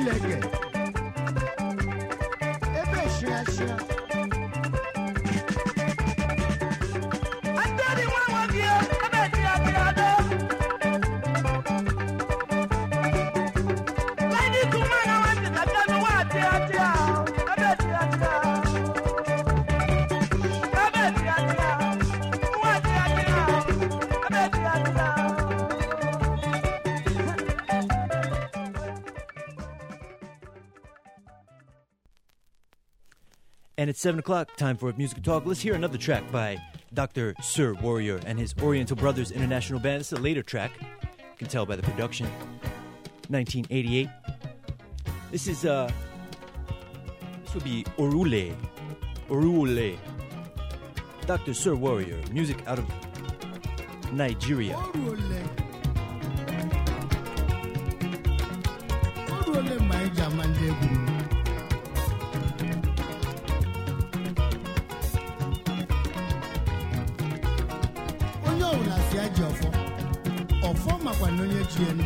Chineke ebe shia Atari nwa nwoke ebe ti abịado Lady Kumana wanti takano wati atia ebe ti atia ebe ti atia wati atia ebe ti atia And it's 7 o'clock, time for Music Talk. Let's hear another track by Dr. Sir Warrior and his Oriental Brothers International Band. It's a later track. You can tell by the production. 1988. This would be Orule. Orule. Dr. Sir Warrior. Music out of Nigeria. Orule my Jamande. Ọfọ makwa n'onye ji enu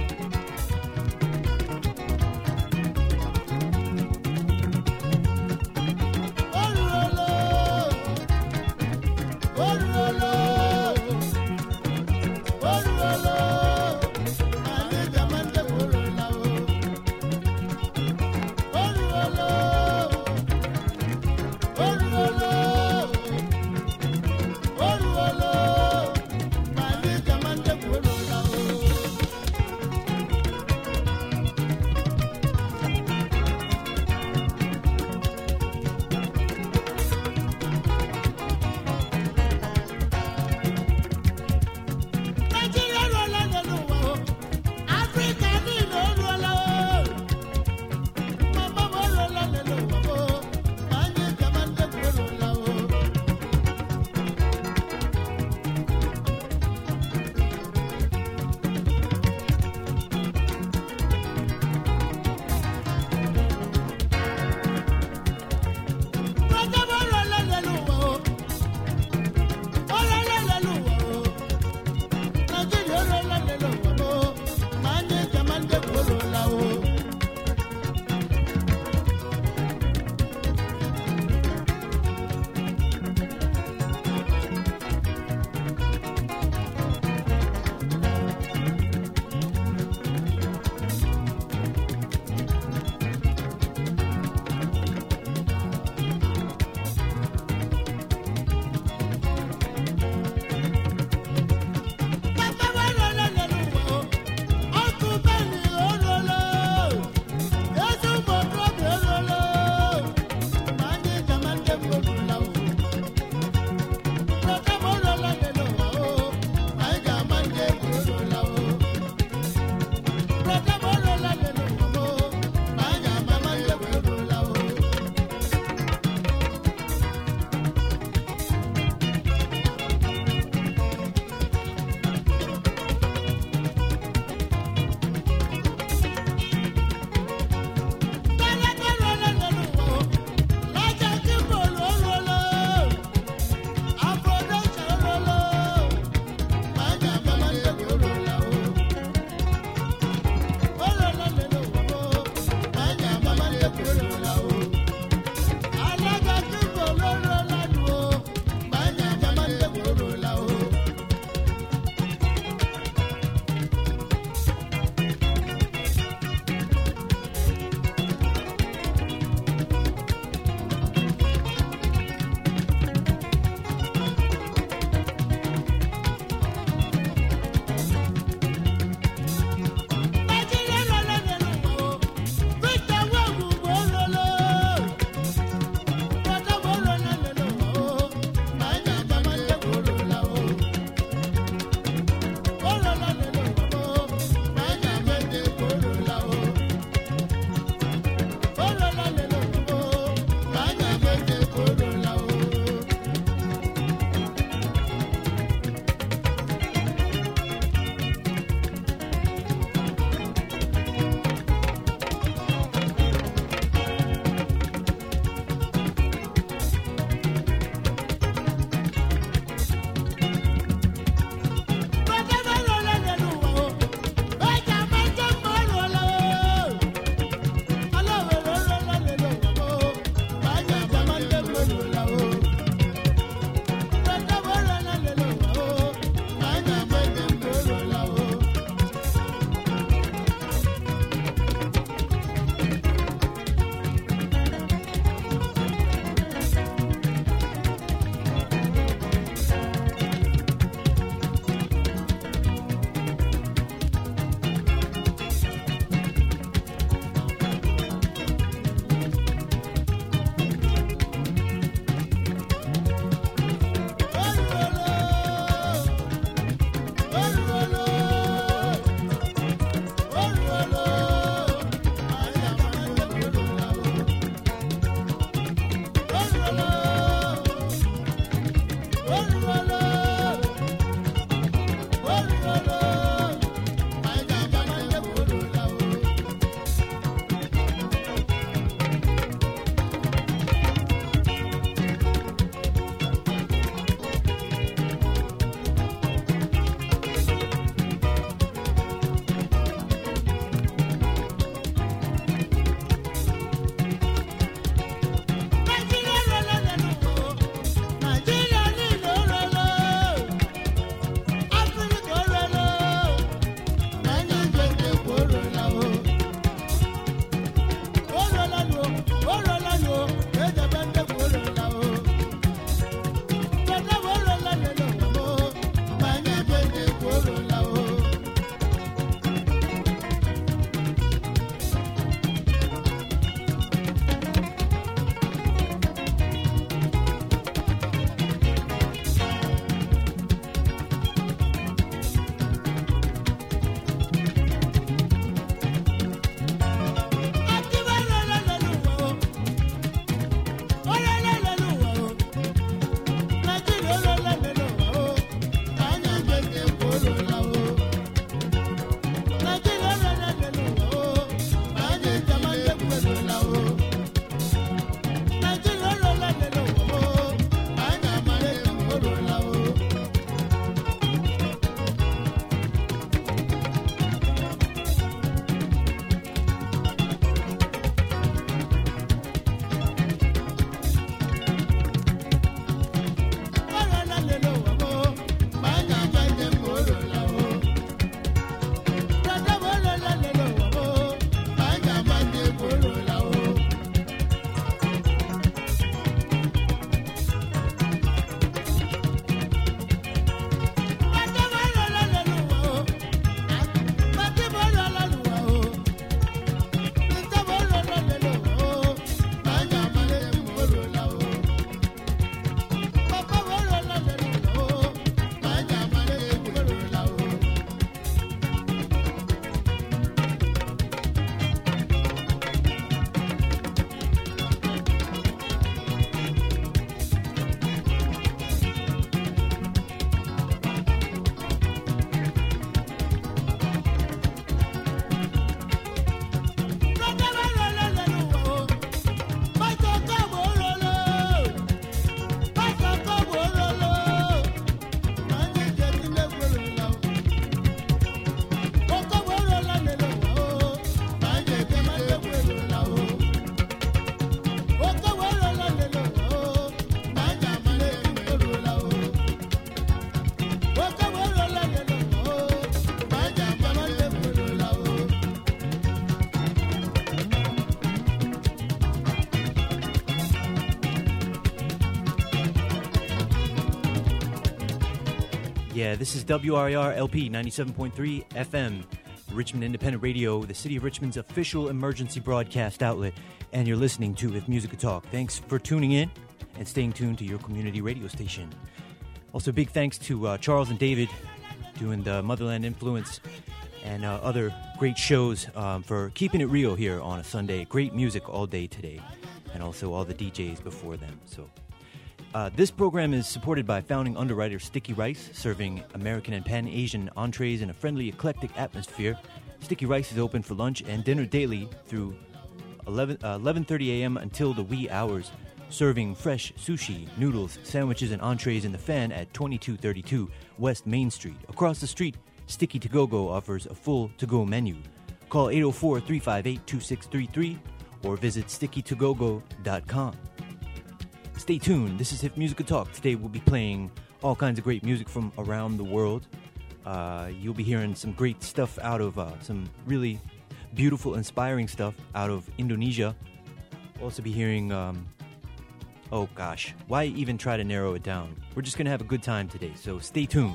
Yeah, this is WRIR LP 97.3 FM, Richmond Independent Radio, the City of Richmond's official emergency broadcast outlet, and you're listening to If Music Could Talk. Thanks for tuning in and staying tuned to your community radio station. Also, big thanks to Charles and David doing the Motherland Influence and other great shows for keeping it real here on a Sunday. Great music all day today, and also all the DJs before them. So, this program is supported by founding underwriter Sticky Rice, serving American and Pan-Asian entrees in a friendly, eclectic atmosphere. Sticky Rice is open for lunch and dinner daily through 11:30 a.m. until the wee hours, serving fresh sushi, noodles, sandwiches, and entrees in the Fan at 2232 West Main Street. Across the street, Sticky To Go offers a full to-go menu. Call 804-358-2633 or visit stickytogogo.com. Stay tuned. This is If Music Could Talk. Today we'll be playing all kinds of great music from around the world. You'll be hearing some great stuff out of some really beautiful, inspiring stuff out of Indonesia. We'll also be hearing, oh gosh, why even try to narrow it down? We're just going to have a good time today, so stay tuned.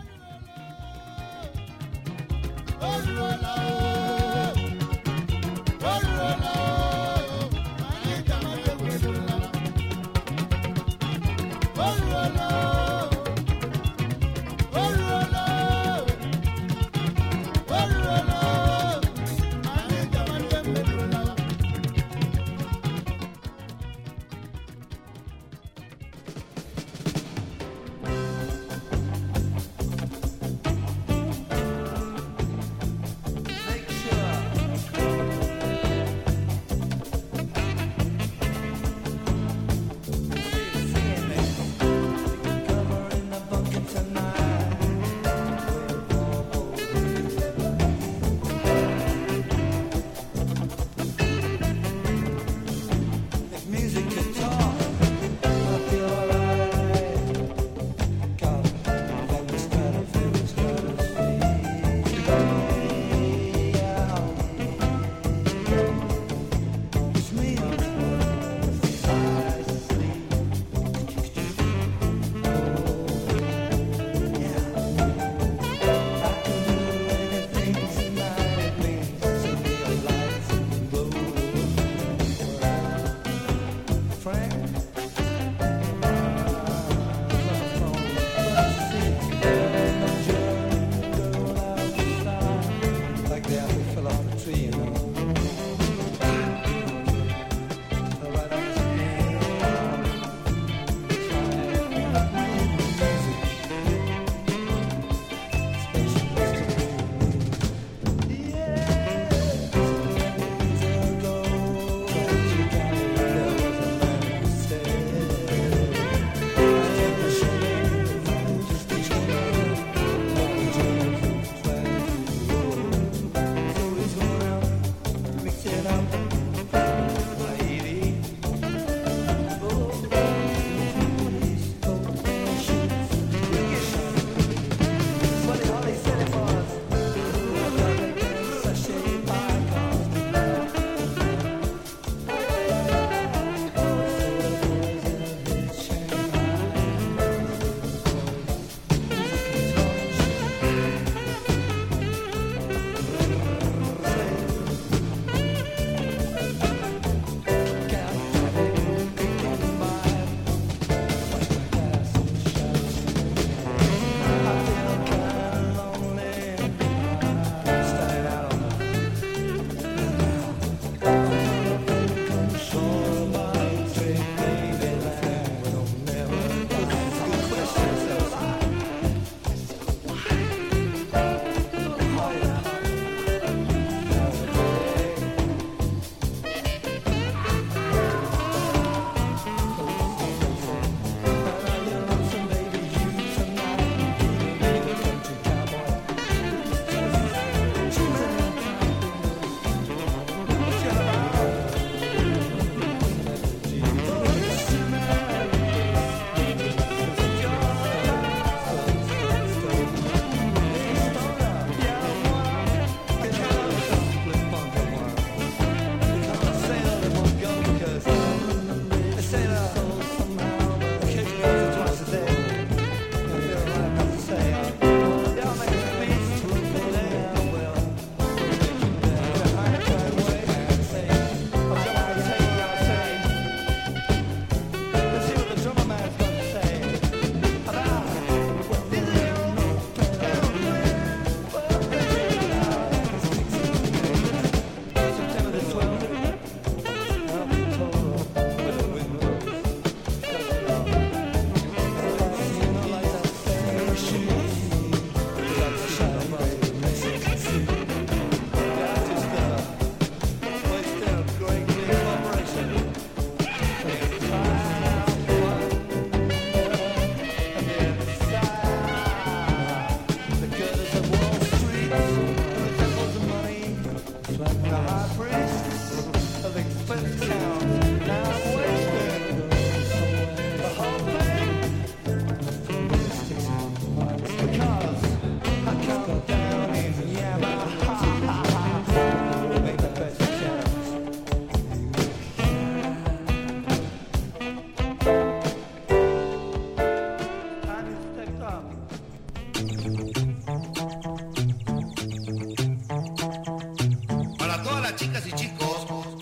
Para todas las chicas y chicos.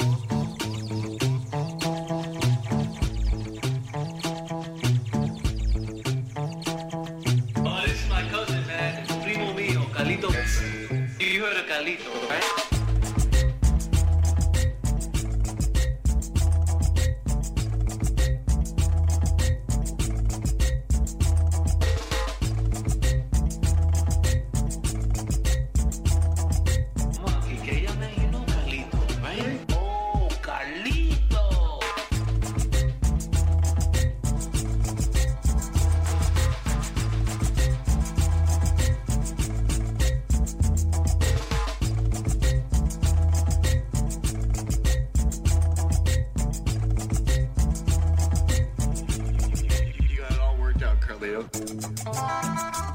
Oh, this is my cousin, man. It's primo mío, Carlito. You heard of Carlito, right? Come on, Kike, man, you know Carlito, right? Oh, Carlito. You got it all worked out, Carlito.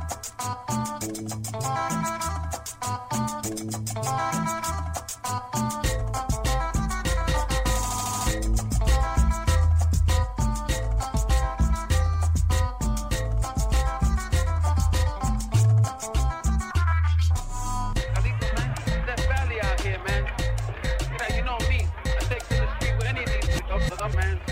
Carlito, man, Death Valley out here, man. You know me. I take to the street with any of these up, man.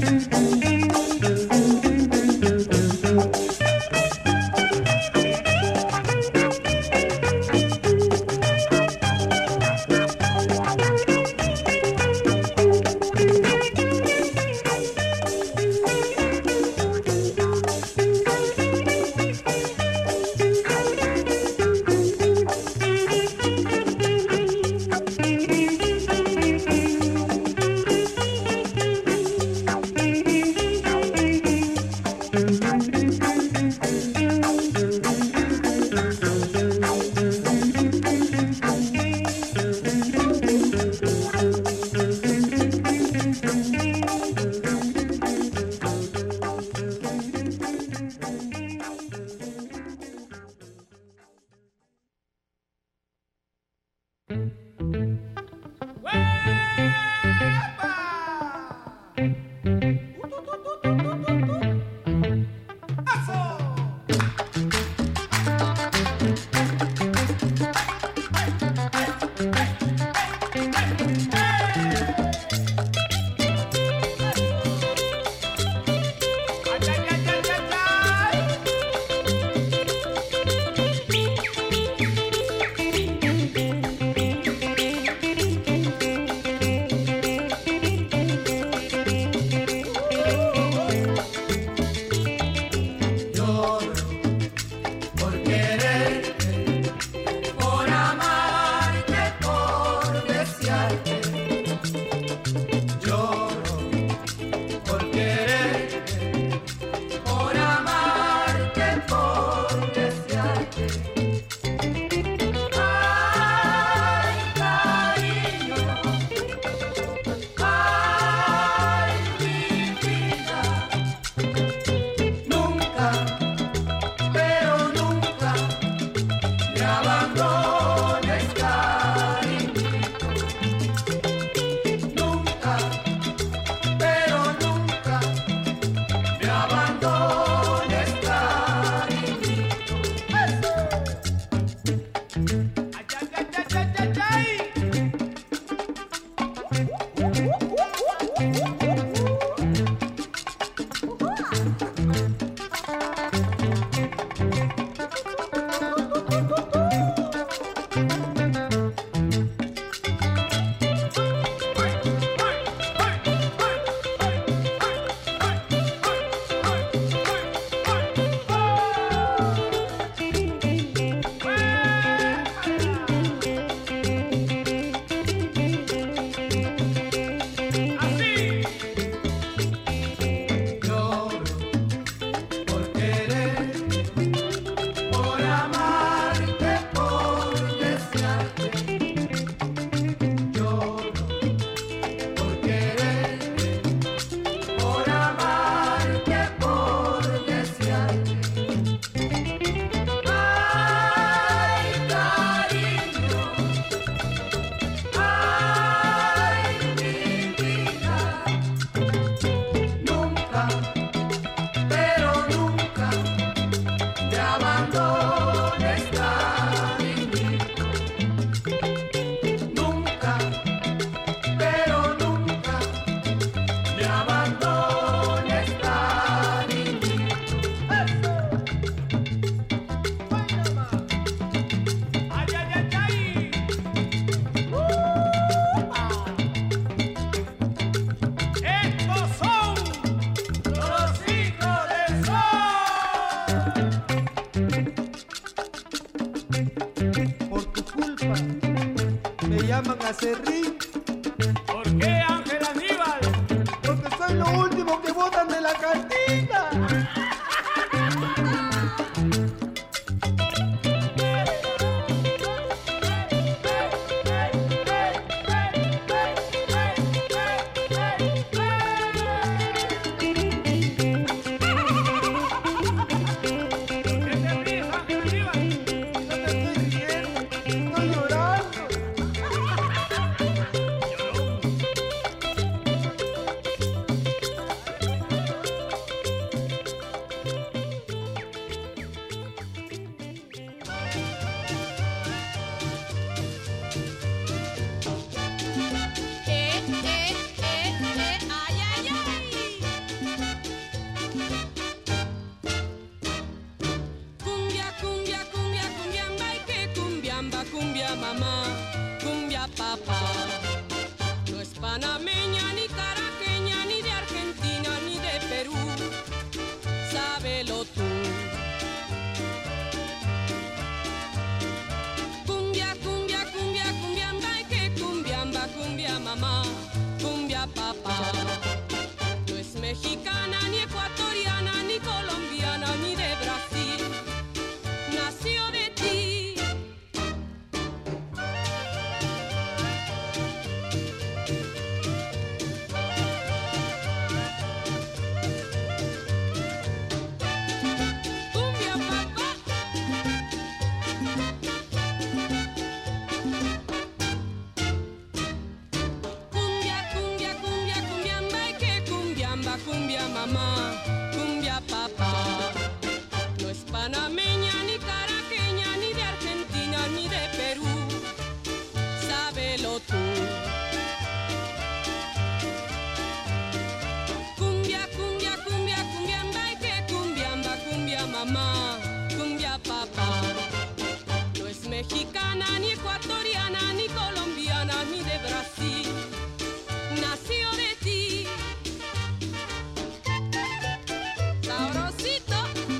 llaman acerrín. ¿Por qué, Ángel Aníbal? Porque soy lo último que botan de la cantina. mamá, cumbia papá. No es panameña, ni caraqueña, ni de Argentina, ni de Perú. Sábelo tú. Cumbia, cumbia, cumbia, cumbiamba, y que cumbiamba, cumbia mamá, cumbia papá. No es mexicana, ni ecuatoriana, ni colombiana, ni de Brasil. Nació de ti. Cumbia papá. Cumbia, cumbia, cumbia, cumbiamba, y que cumbiamba, cumbia mamá, cumbia papá. No es panameña, ni caraqueña, ni de Argentina, ni de Perú. Sábelo tú. Cumbia, cumbia, cumbia, cumbiamba, y que cumbiamba, cumbia mamá, cumbia papá. No es mexicana, ni ecuatoriana, ni colombiana, ni de Brasil. Nació de ti. Sabrosito.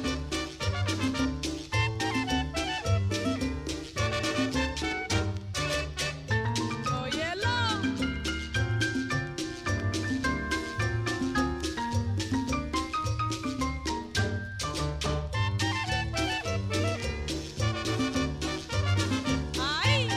Óyelo. Ay.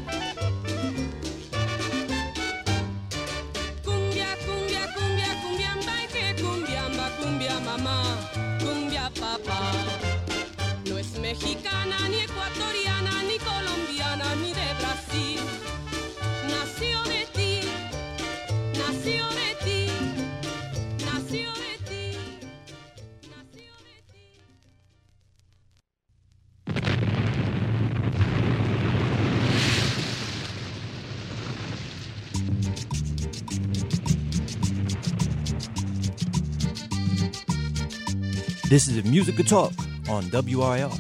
Cumbia, cumbia, cumbia, cumbiamba, y que cumbiamba, cumbia mamá, cumbia papá. No es mexicana, ni ecuatoriana, ni colombiana, ni de Brasil. Nació de ti, nació de ti, nació de ti, nació de ti. This is Music Talk on WRL.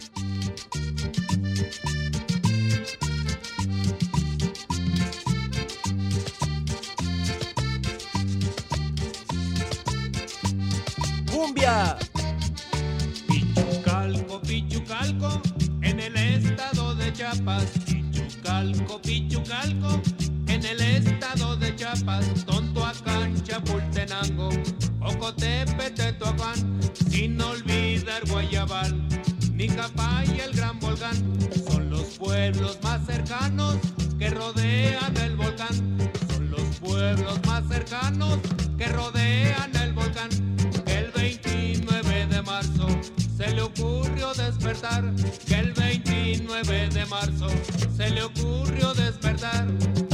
¡Cumbia! Pichucalco, Pichucalco, en el estado de Chiapas. Pichucalco, Pichucalco, en el estado de Chiapas. Tontoacán, Chapultenango, Ocotepe, Tetuacán, sin olvidar Guayabal, Nicapay y el Gran Volcán. Son los pueblos más cercanos que rodean el volcán. Son los pueblos más cercanos que rodean el volcán. El 29 de marzo se le ocurrió despertar. Que el 29 de marzo se le ocurrió despertar.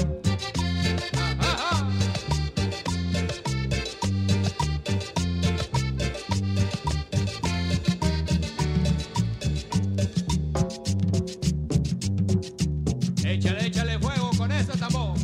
Échale, échale fuego con ese tambor.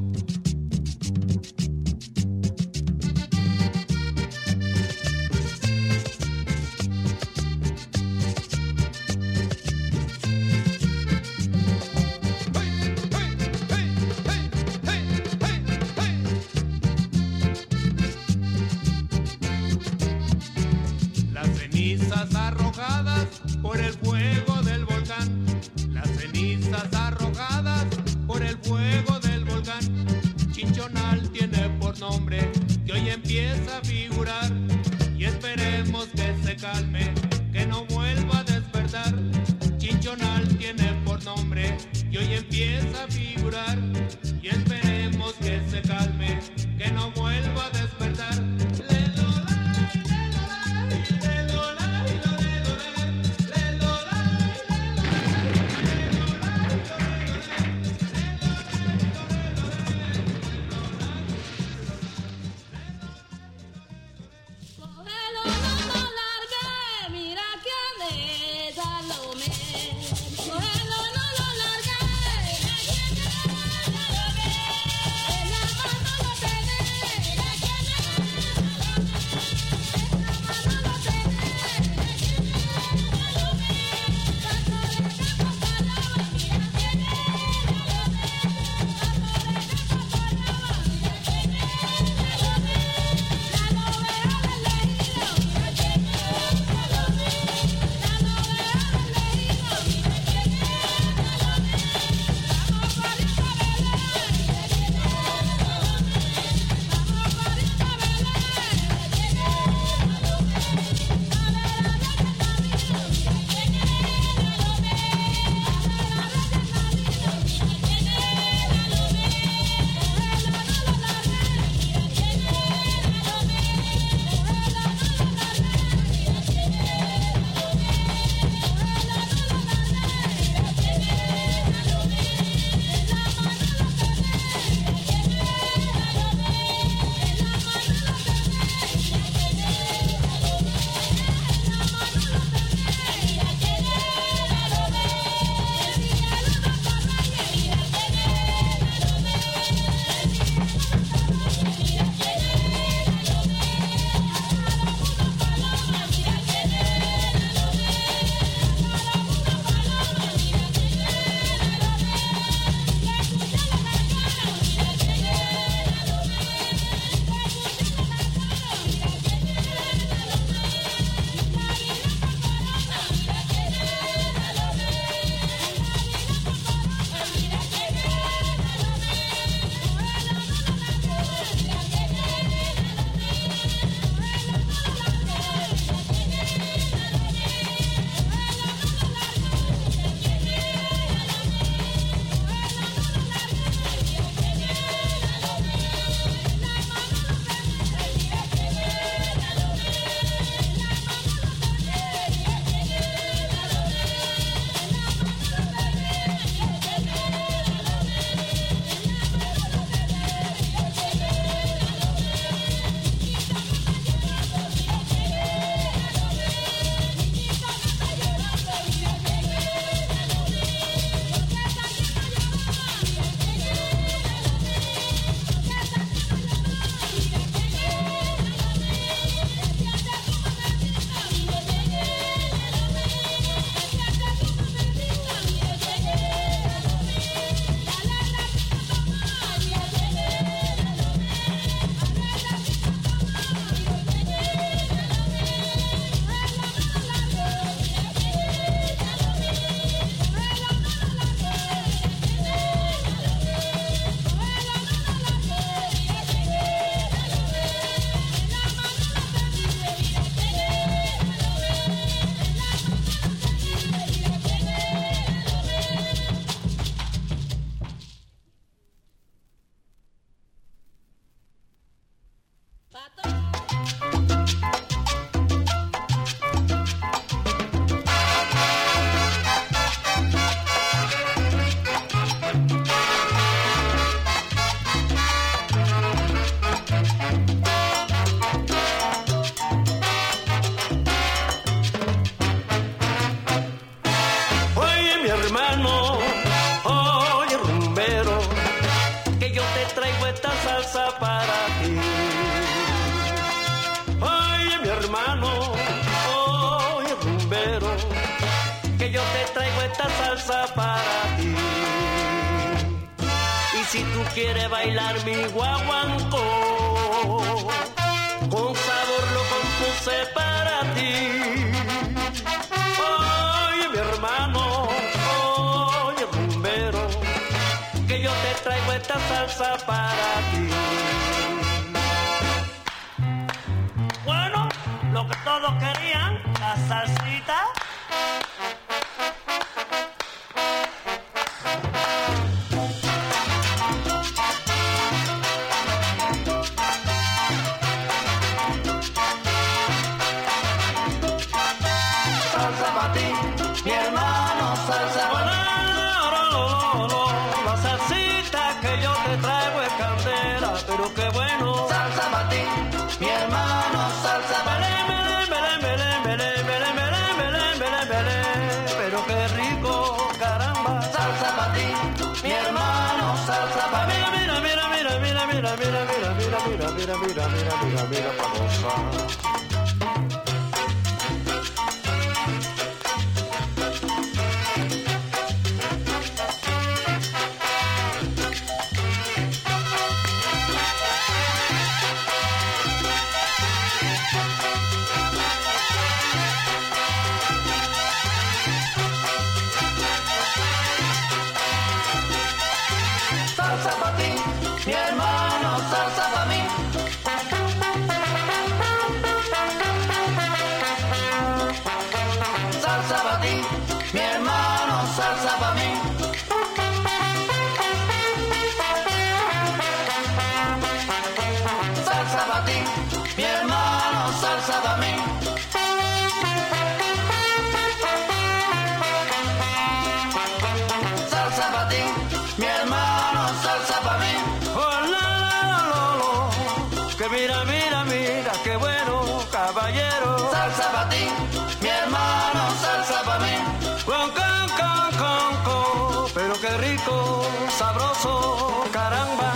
Las cenizas arrojadas por el fuego del volcán. Las cenizas arrojadas por el fuego del volcán. Chinchonal tiene por nombre que hoy empieza a figurar. Y esperemos que se calme, que no vuelva a despertar. Chinchonal tiene por nombre que hoy empieza a figurar. Y esperemos que se calme, que no vuelva a despertar. Cógelo, no lo largues. salsa para ti. Y si tú quieres bailar mi guaguancó, con sabor lo compuse para ti. Oye, mi hermano, oye, rumbero, que yo te traigo esta salsa para ti. Bueno, lo que todos querían, la salsita. Mira, pa' gozar. Salsa pa' ti, mi hermano, salsa pa' mí. Salsa pa' ti, mi hermano, salsa pa' mí. Salsa pa' ti, mi hermano, salsa pa' mí. Salsa pa' ti, mi hermano, salsa pa' mí. Oh, la, la, la, la, que mira, mira, mira, qué bueno, caballero. Salsa pa' ti, mi hermano, salsa pa' mí. Con, pero qué rico, sabroso, caramba.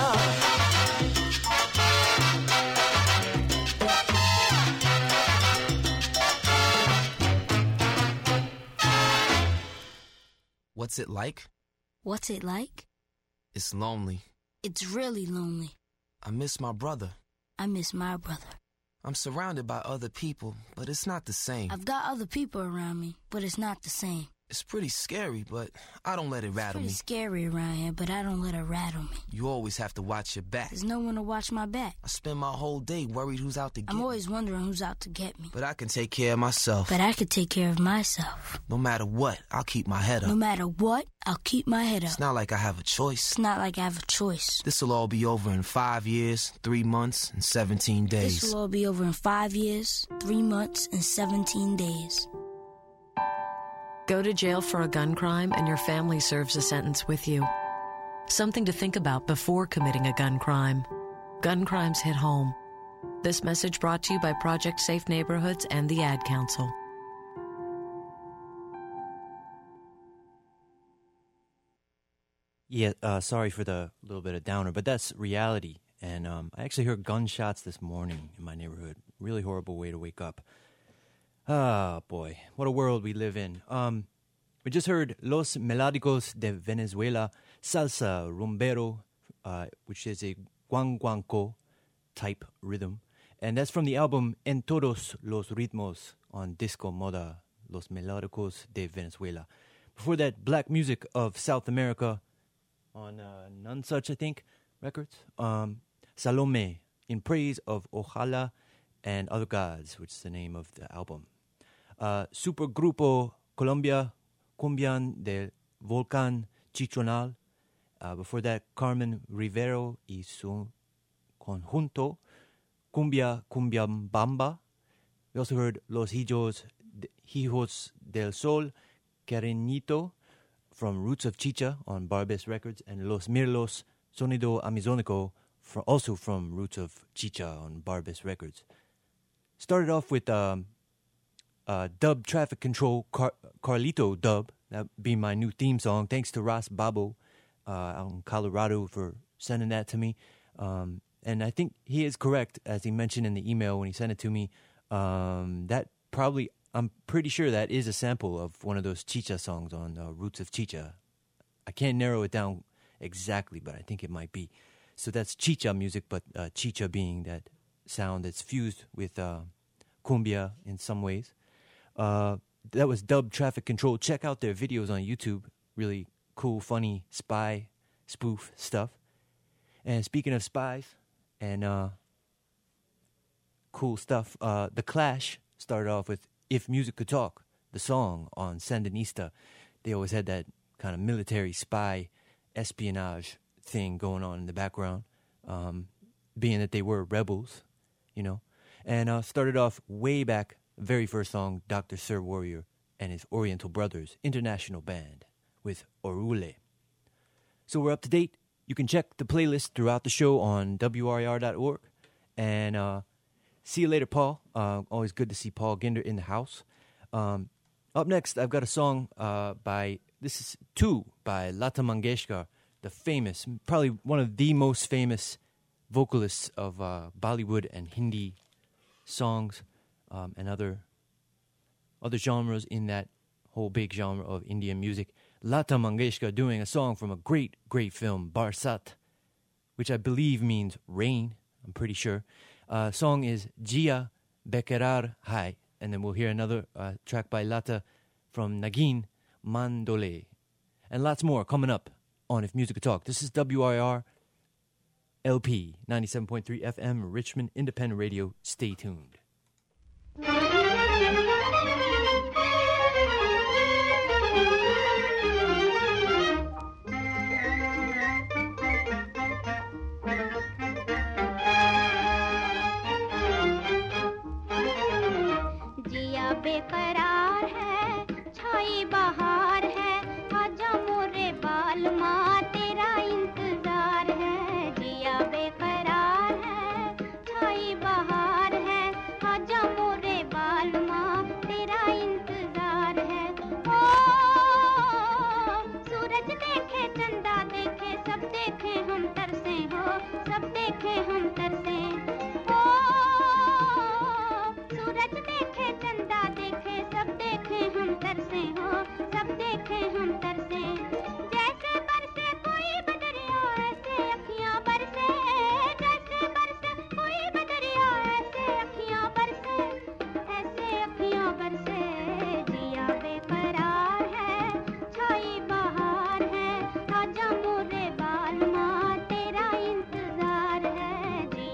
What's it like? What's it like? It's lonely. It's really lonely. I miss my brother. I miss my brother. I'm surrounded by other people, but it's not the same. I've got other people around me, but it's not the same. It's pretty scary, but I don't let it rattle me. It's pretty scary around here, but I don't let it rattle me. You always have to watch your back. There's no one to watch my back. I spend my whole day worried who's out to get me. I'm always wondering who's out to get me. But I can take care of myself. But I can take care of myself. No matter what, I'll keep my head up. No matter what, I'll keep my head up. It's not like I have a choice. It's not like I have a choice. This'll all be over in 5 years, 3 months, and 17 days. This will all be over in 5 years, 3 months, and 17 days. Go to jail for a gun crime and your family serves a sentence with you. Something to think about before committing a gun crime. Gun crimes hit home. This message brought to you by Project Safe Neighborhoods and the Ad Council. Yeah, sorry for the little bit of downer, but that's reality. And I actually heard gunshots this morning in my neighborhood. Really horrible way to wake up. Ah, boy, what a world we live in. We just heard Los Melódicos de Venezuela, Salsa Rumbero, which is a guanguanco type rhythm. And that's from the album En Todos los Ritmos on Disco Moda, Los Melódicos de Venezuela. Before that, Black Music of South America on None Such, I think, records. Salome, in praise of Ojalá and Other Gods, which is the name of the album. Supergrupo Colombia, Cumbian del Volcán Chichonal. Before that, Carmen Rivero y su conjunto, Cumbia Cumbiambamba. We also heard Los Hijos del Sol, Cariñito, from Roots of Chicha on Barbes Records, and Los Mirlos, Sonido Amazónico, also from Roots of Chicha on Barbes Records. Started off with Dub Traffic Control, Carlito Dub. That be my new theme song. Thanks to Ross Babo out in Colorado for sending that to me. And I think he is correct, as he mentioned in the email when he sent it to me. That probably I'm pretty sure that is a sample of one of those Chicha songs on Roots of Chicha. I can't narrow it down exactly, but I think it might be. So that's Chicha music, but Chicha being that sound that's fused with cumbia in some ways. That was Dub Traffic Control. Check out their videos on YouTube. Really cool, funny spy spoof stuff. And speaking of spies and cool stuff, The Clash started off with If Music Could Talk, the song on Sandinista. They always had that kind of military spy espionage thing going on in the background, being that they were rebels, you know. And started off way back, very first song, Dr. Sir Warrior and his Oriental Brothers International Band with Orule. So we're up to date. You can check the playlist throughout the show on WRIR.org. And see you later, Paul. Always good to see Paul Ginder in the house. Up next, I've got a song this is two by Lata Mangeshkar, the famous, probably one of the most famous vocalists of Bollywood and Hindi songs and other genres in that whole big genre of Indian music. Lata Mangeshkar doing a song from a great, great film, Barsat, which I believe means rain, I'm pretty sure. Song is Jia Bekerar Hai, and then we'll hear another track by Lata from Nagin, Mandole. And lots more coming up on If Music Could Talk. This is WIR LP 97.3 FM, Richmond Independent Radio. Stay tuned. जिया बेकरार है छाई बहार है आजा मोरे बाल माँ तेरा इंतजार है जिया बेकरार है छाई बहार है आजा मोरे बाल माँ तेरा इंतजार है ओ सूरज देखे चंदा देखे सब देखे हम तरसे हो सब देखे हम तरसे ओ सूरज देखे चंदा देखे सब देखे हम तरसे हो सब देखे हम तरसे जैसे बरसे कोई बदरिया ऐसे अखियां बरसे जैसे बरसे कोई बदरिया ऐसे अखियां बरसे जिया बेकरार है छाई बहार है आजा मोरे बाल माँ तेरा इंतजार है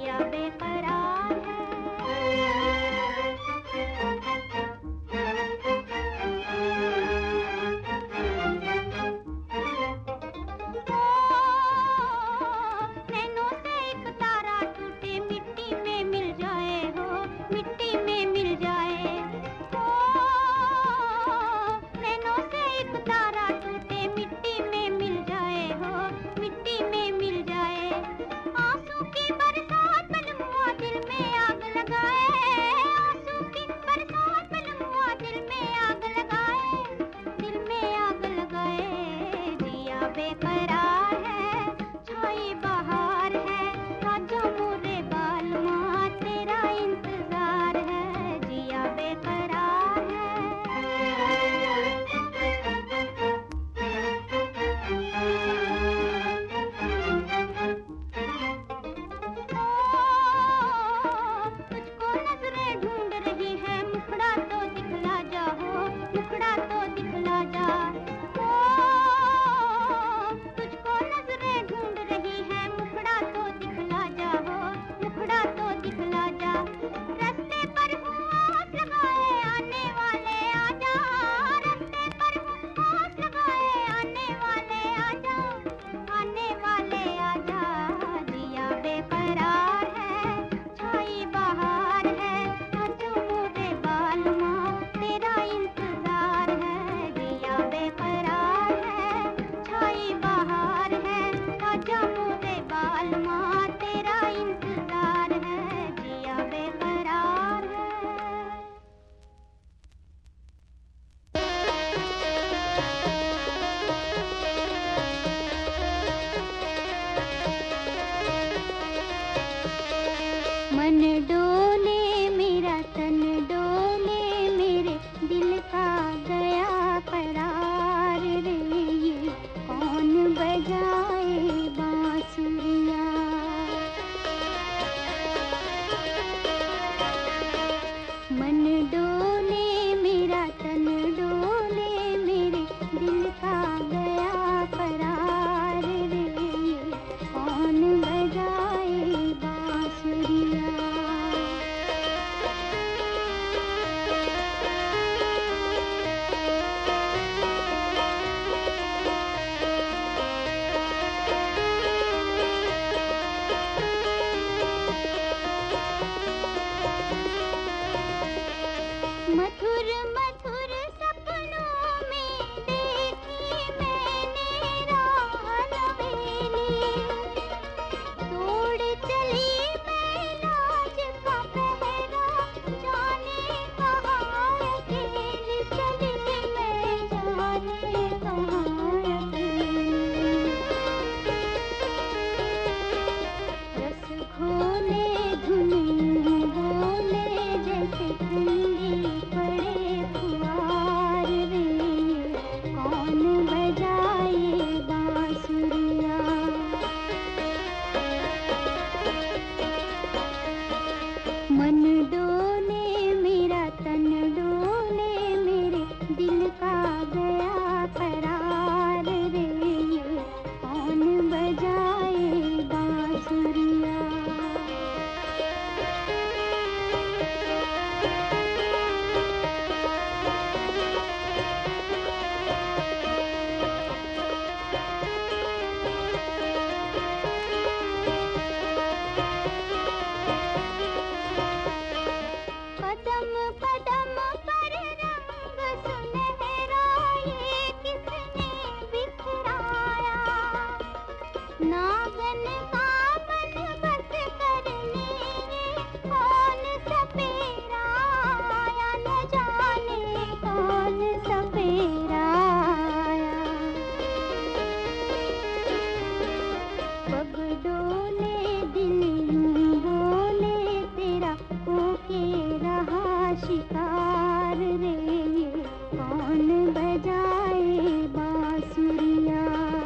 रहा शिकार रे ये कौन बजाए बांसुरिया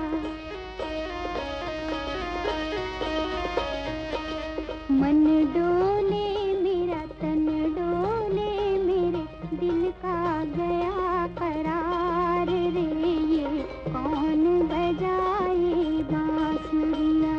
मन डोले मेरा तन डोले मेरे दिल का गया करार रे ये कौन बजाए बांसुरिया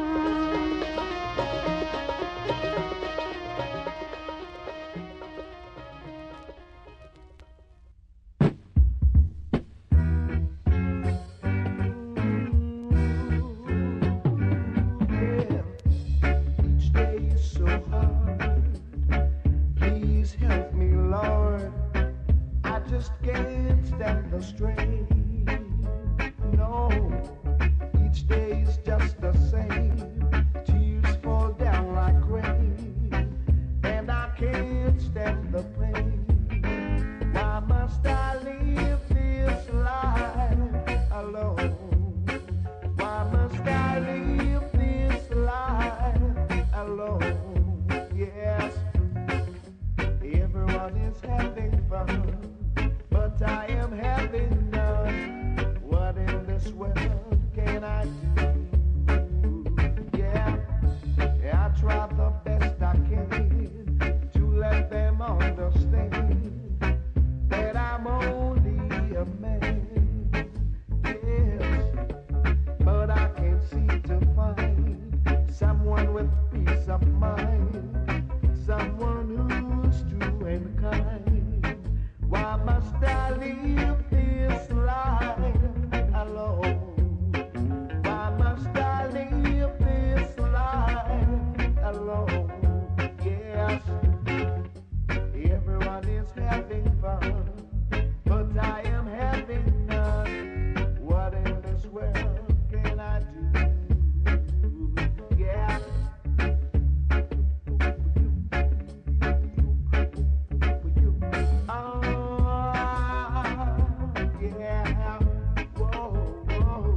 Each day is so hard. Please help me, Lord. I just can't stand the strain. No, each day is just the same. Tears fall down like rain, and I can't stand the pain. Why must I live this life alone? Why must I live this life alone? Yes, everyone is having fun, but I am having none. What in this world can I do? Yeah, I try the best I can to let them understand that I'm only a man. Yes, but I can't seem to find someone with peace of mind, someone who's true and kind. Why must I live this life alone? Why must I live this life alone? Yes, everyone is having fun, but I am having none. What in this world can I do? Yeah. Yeah. Whoa, whoa.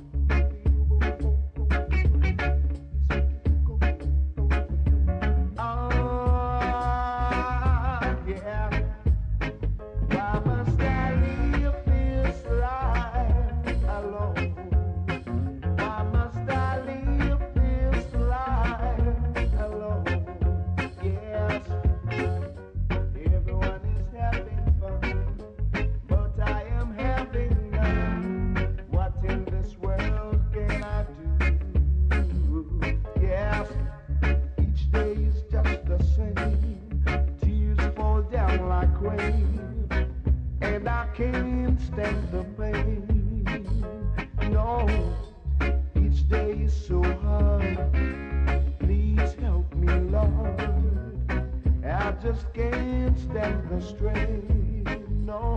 Yeah. Why must I live this life alone? Why must I live this life alone? Yes, everyone is having fun, but I am having none. What in this world can I do? Yes, each day is just the same. Tears fall down like rain, and I can't stand the pain. No, each day is so hard. Please help me, Lord. I just can't stand the strain. No,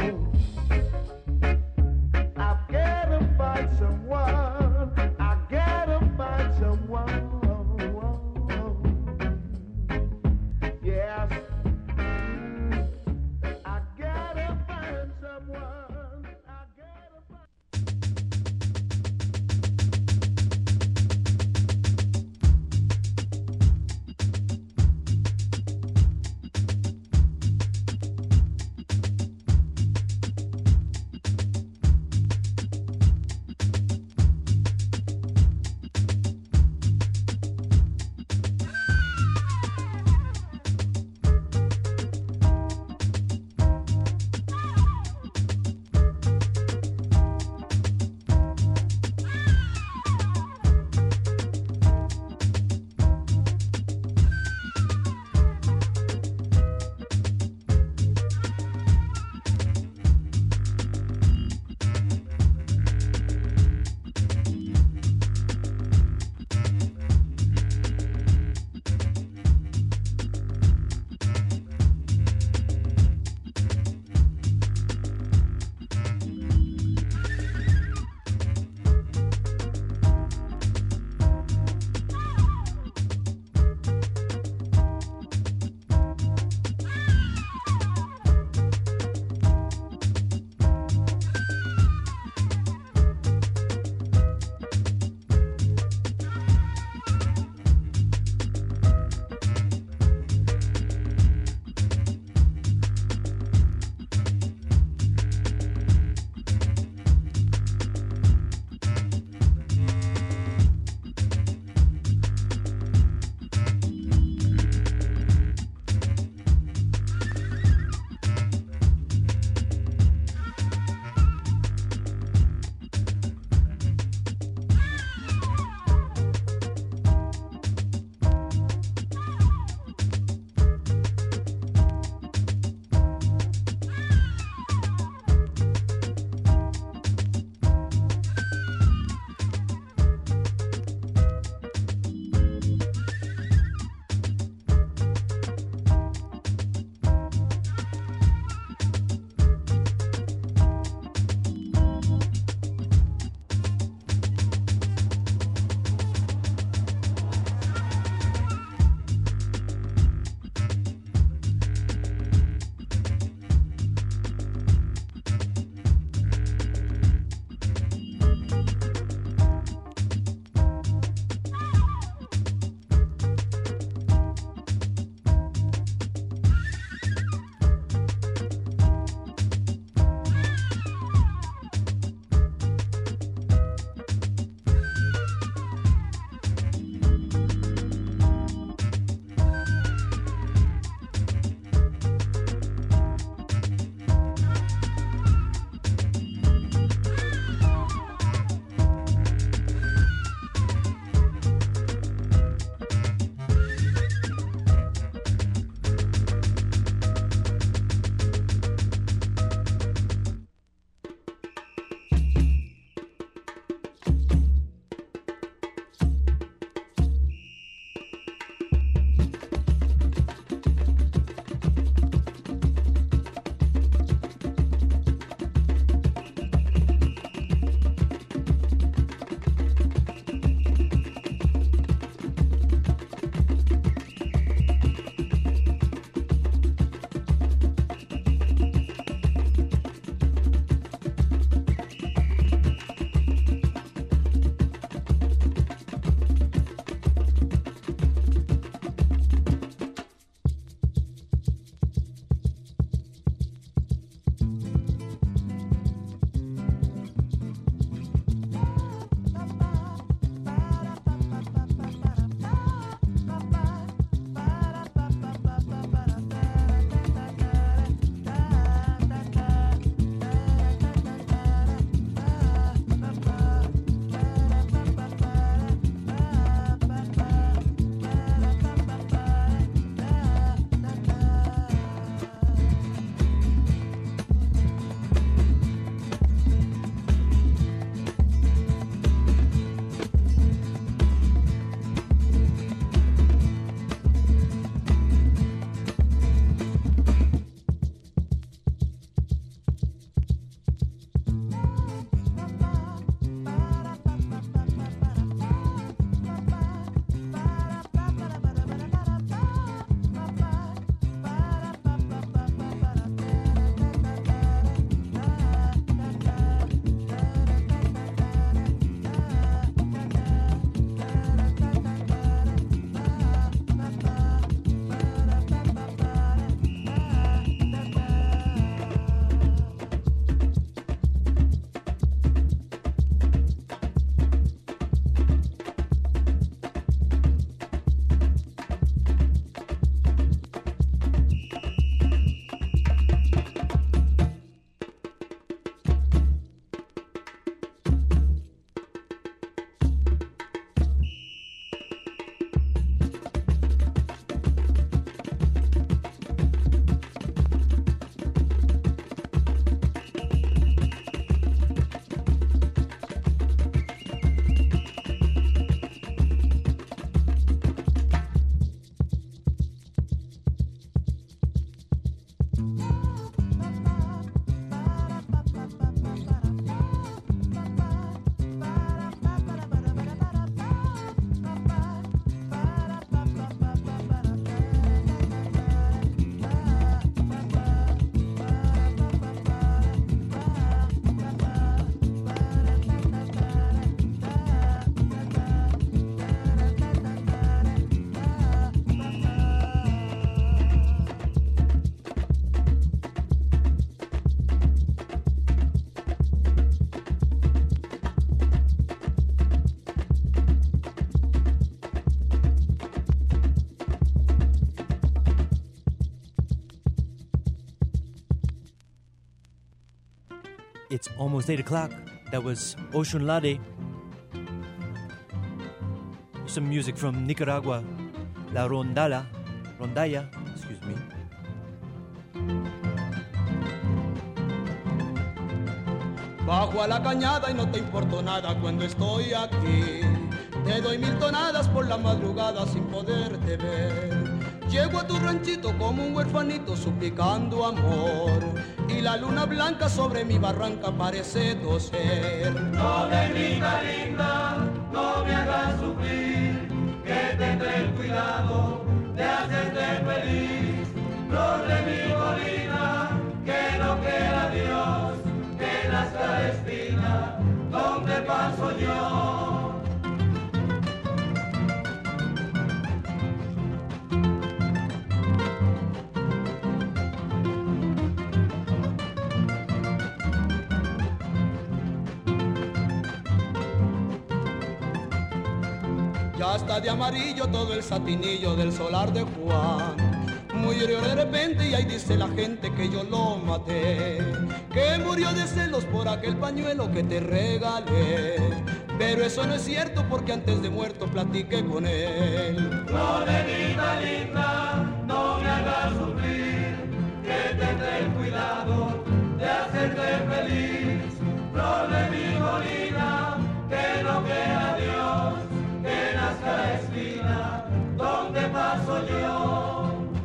I've gotta find someone. I gotta find someone. Yes, I gotta find someone. I gotta find. It's almost 8 o'clock. That was Ocean Lade. Some music from Nicaragua. La Rondalla, excuse me. Bajo a la cañada y no te importo nada cuando estoy aquí. Te doy 1000 tonadas por la madrugada sin poderte ver. Llego a tu ranchito como un huerfanito suplicando amor. Y la luna blanca sobre mi barranca parece toser. Morenita linda, no me hagas sufrir, que tendré el cuidado de hacerte feliz. Flor de mi colina, que no quiera Dios, que nazca espina, donde paso yo. Ya está de amarillo todo el satinillo del solar de Juan. Murió de repente y ahí dice la gente que yo lo maté, que murió de celos por aquel pañuelo que te regalé. Pero eso no es cierto porque antes de muerto platiqué con él. Morenita linda, no me hagas sufrir, que tendré el cuidado de hacerte feliz. Flor de mi colina, que no quiera Dios, que nazca espina, donde paso yo.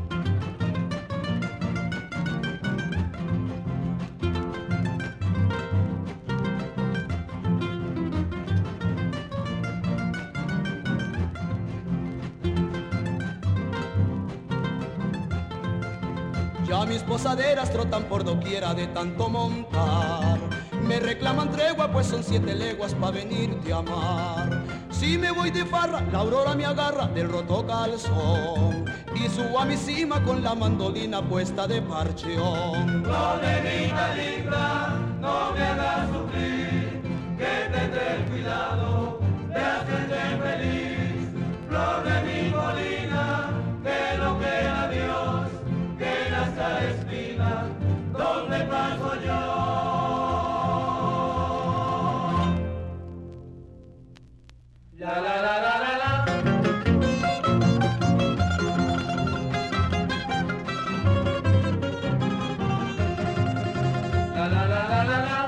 Ya mis posaderas trotan por doquiera de tanto montar. Me reclaman tregua pues son 7 leguas pa' venirte a amar. Si me voy de farra, la aurora me agarra del roto calzón y subo a mi cima con la mandolina puesta de parcheón. Morenita linda, no me hagas sufrir, que tendré el cuidado de hacerte feliz. Flor de mi colina, que no quiera Dios, que nazca espina, donde paso yo. La la la la la la. La la la la la la.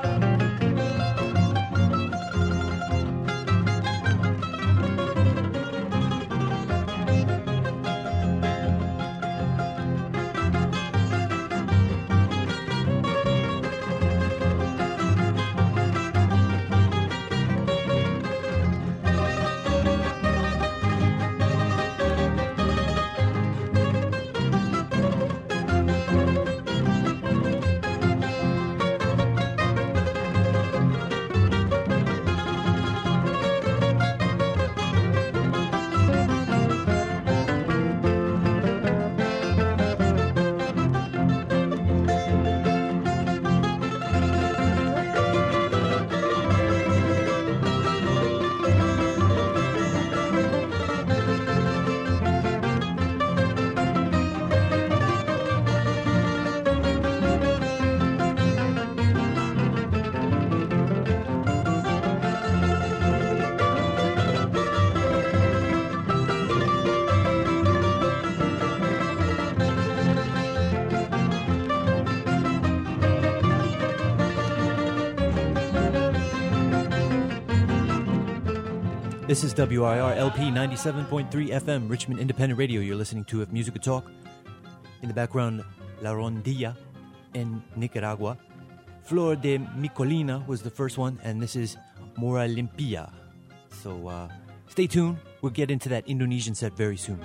This is WIR LP 97.3 FM, Richmond Independent Radio. You're listening to If Music Could Talk. In the background, La Rondilla in Nicaragua. Flor de Mi Colina was the first one, and this is Mora Limpia. So stay tuned. We'll get into that Indonesian set very soon.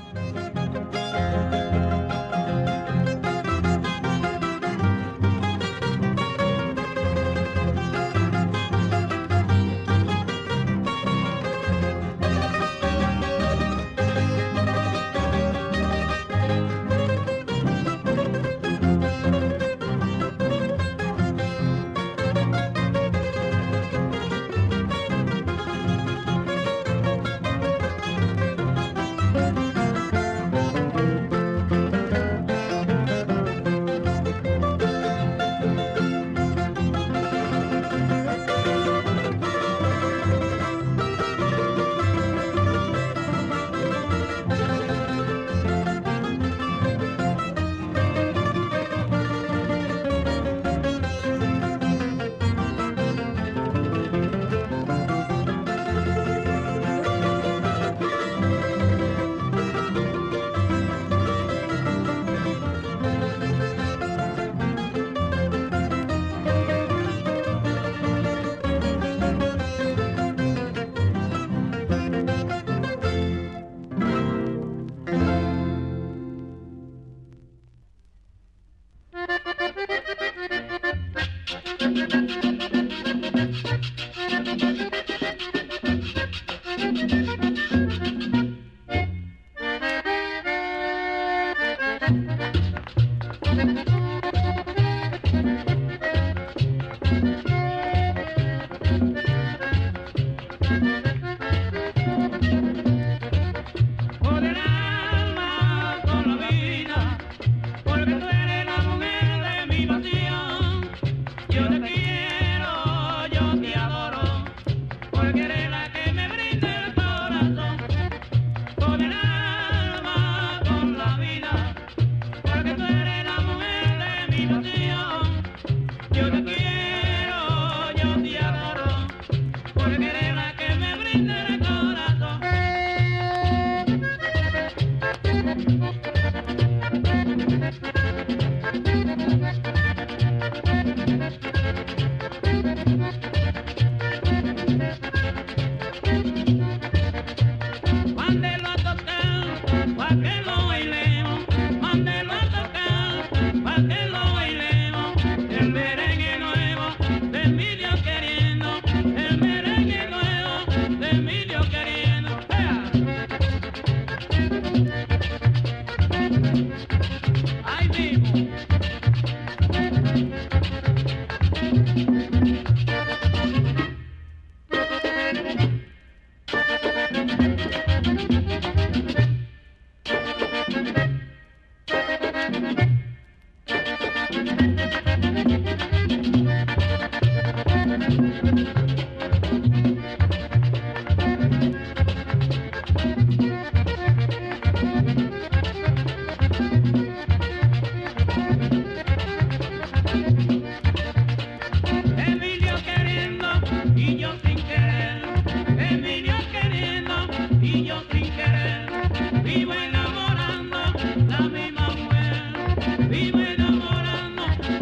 Vivo enamorando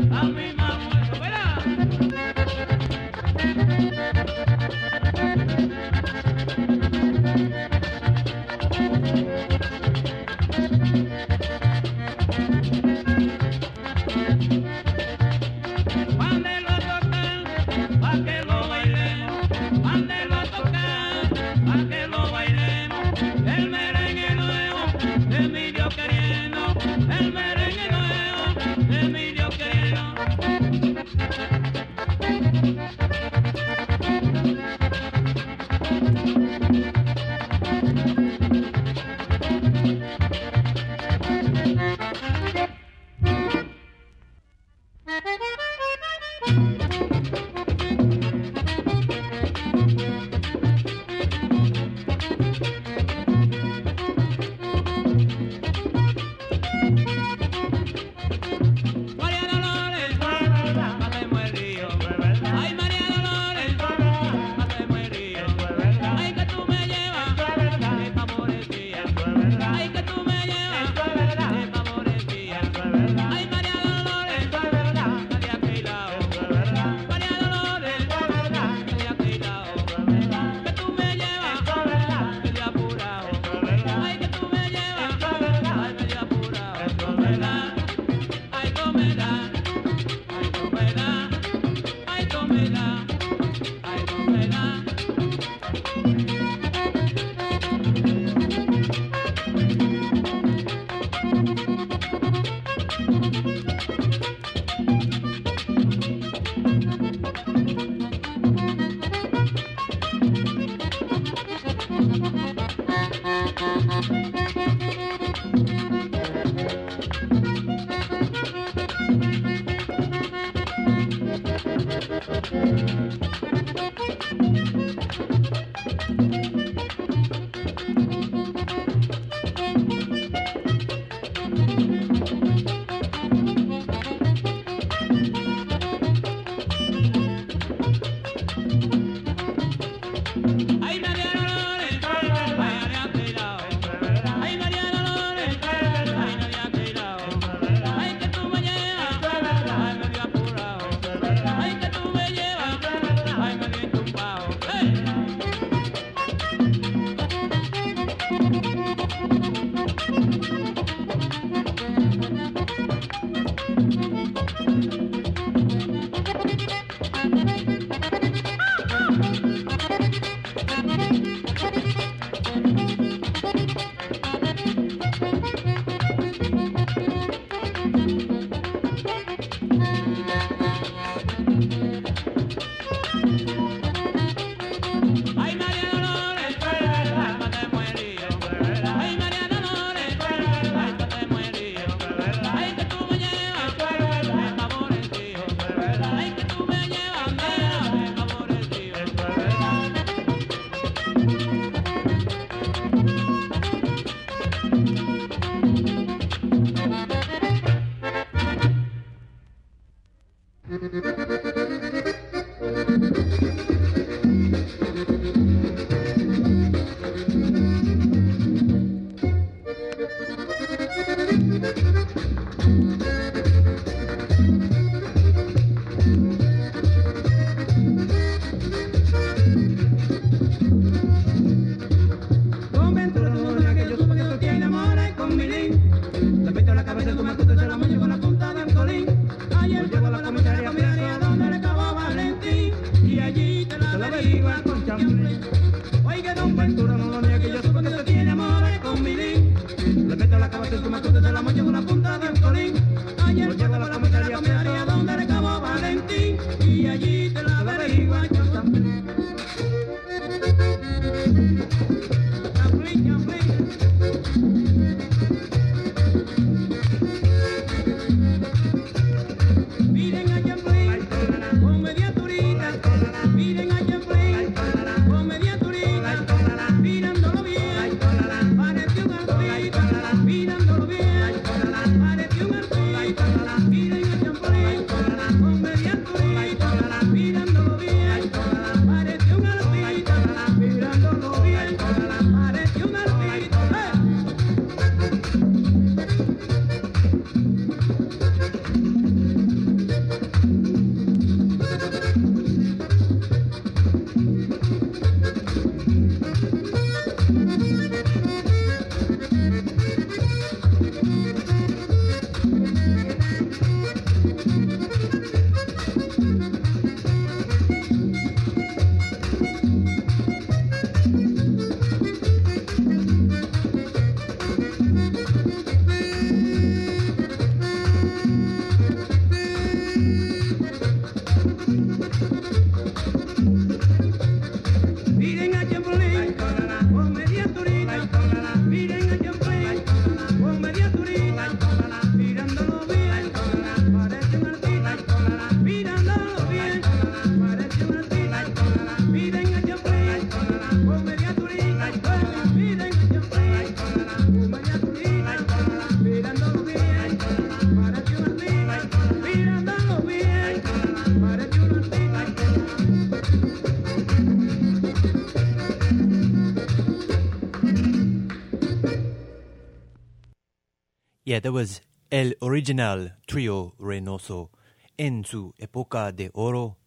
Yeah, that was El Original Trio Reynoso en su época de oro,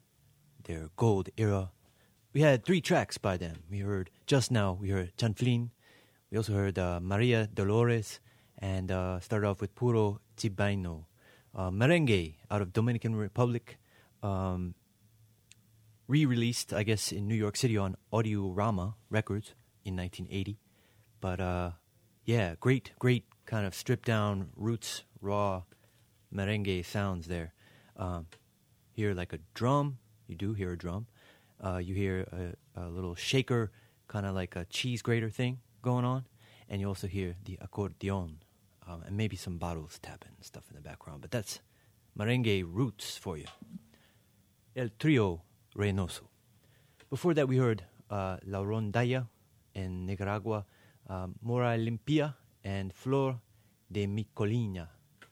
their gold era. We had 3 tracks by them. We heard just now, we heard Chanflin. We also heard Maria Dolores, and started off with Puro Chibaino. Merengue out of Dominican Republic, re-released, I guess, in New York City on Audiorama Records in 1980. But yeah, great kind of stripped down, roots, raw merengue sounds there. Hear like a drum, you do hear a drum. You hear a little shaker, kind of like a cheese grater thing going on. And you also hear the accordion, and maybe some bottles tapping and stuff in the background. But that's merengue roots for you. El Trio Reynoso. Before that, we heard La Rondalla in Nicaragua, Mora Limpia, and Flor de mi Colina.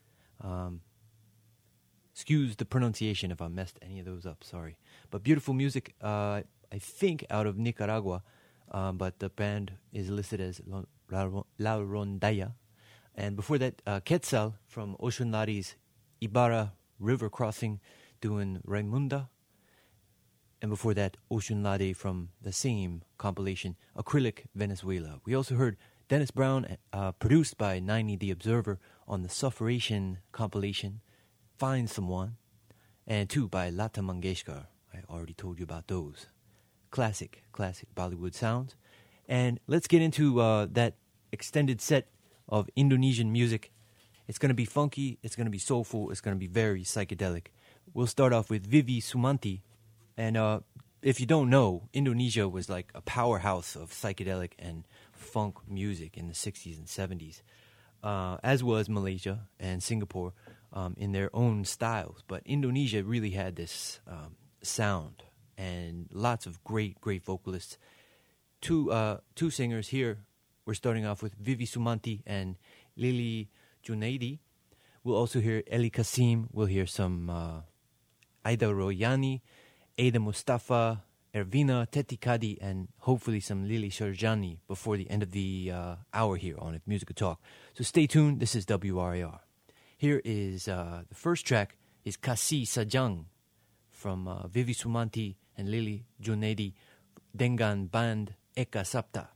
Excuse the pronunciation if I messed any of those up, sorry. But beautiful music, I think, out of Nicaragua, but the band is listed as La Rondalla. And before that, Quetzal from Ocean Lari's Ibarra River Crossing doing Raimunda. And before that, Ocean Lari from the same compilation, Acrylic Venezuela. We also heard Dennis Brown, produced by 90 The Observer on the Sufferation compilation, Find Someone, and 2 by Lata Mangeshkar. I already told you about those. Classic Bollywood sounds. And let's get into that extended set of Indonesian music. It's going to be funky, it's going to be soulful, it's going to be very psychedelic. We'll start off with Vivi Sumanti. And if you don't know, Indonesia was like a powerhouse of psychedelic and funk music in the 60s and 70s, as was Malaysia and Singapore in their own styles. But Indonesia really had this sound and lots of great vocalists. Two singers here. We're starting off with Vivi Sumanti and Lili Junaidi. We'll also hear Eli Kasim. We'll hear some Aida Royani, Ada Mustafa, Ervina Tetikadi, and hopefully some Lili Sharjani before the end of the hour here on Musica Talk. So stay tuned. This is WRAR. Here is the first track is Kasih Sajang from Vivi Sumanti and Lili Junaidi dengan band Eka Sapta.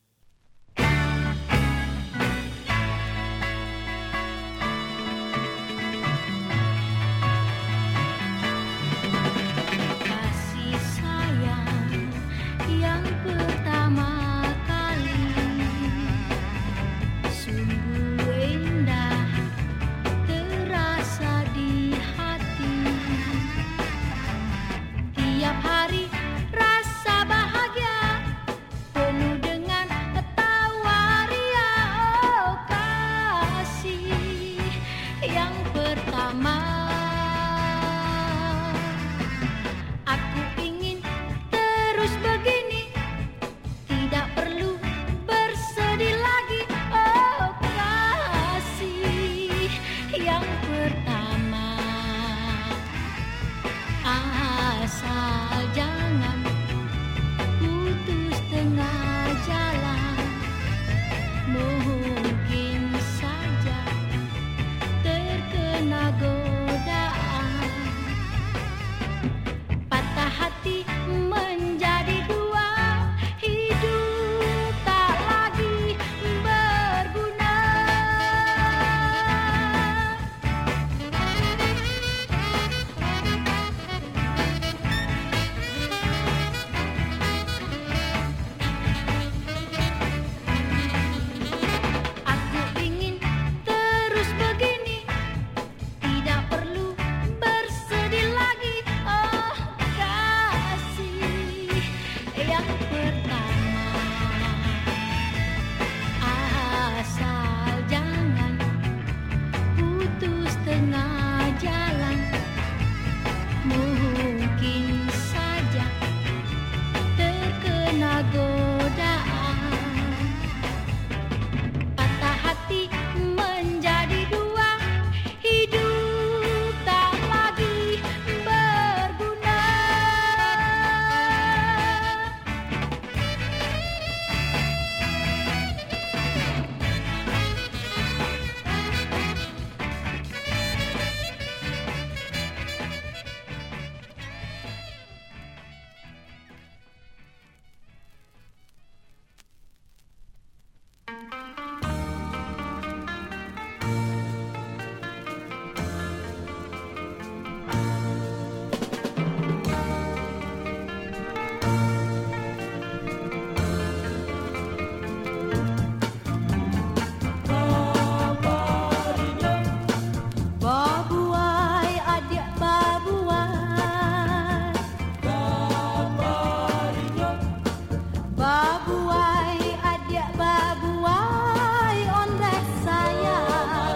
Rasa bahagia penuh dengan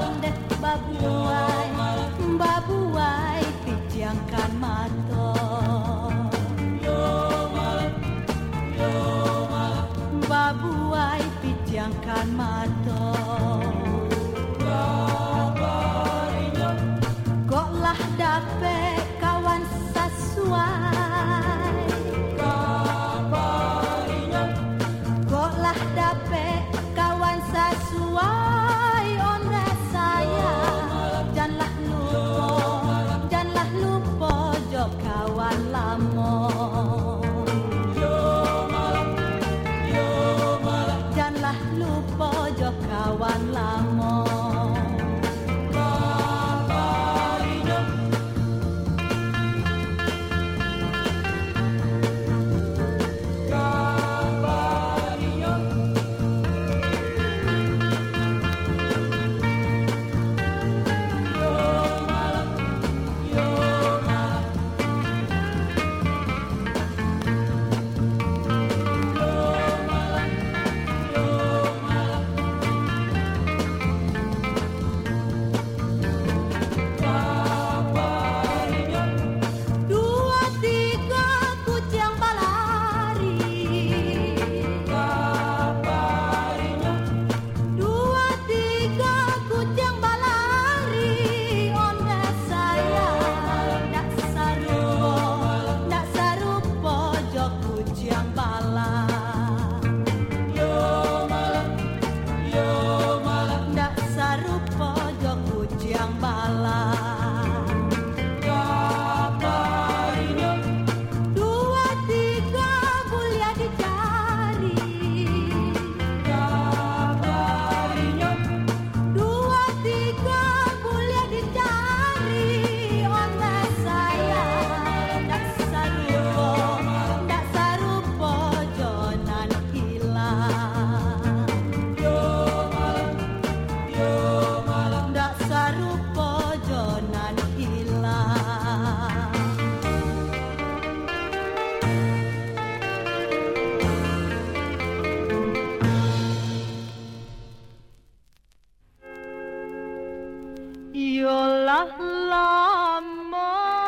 babuai pijangkan mata dapet kawan sesuai. Kaparinya Kok lah dapet kawan sesuai onde saya. Janganlah lupa jo kawan lama. Janganlah lupa jo kawan lama. Yolah lama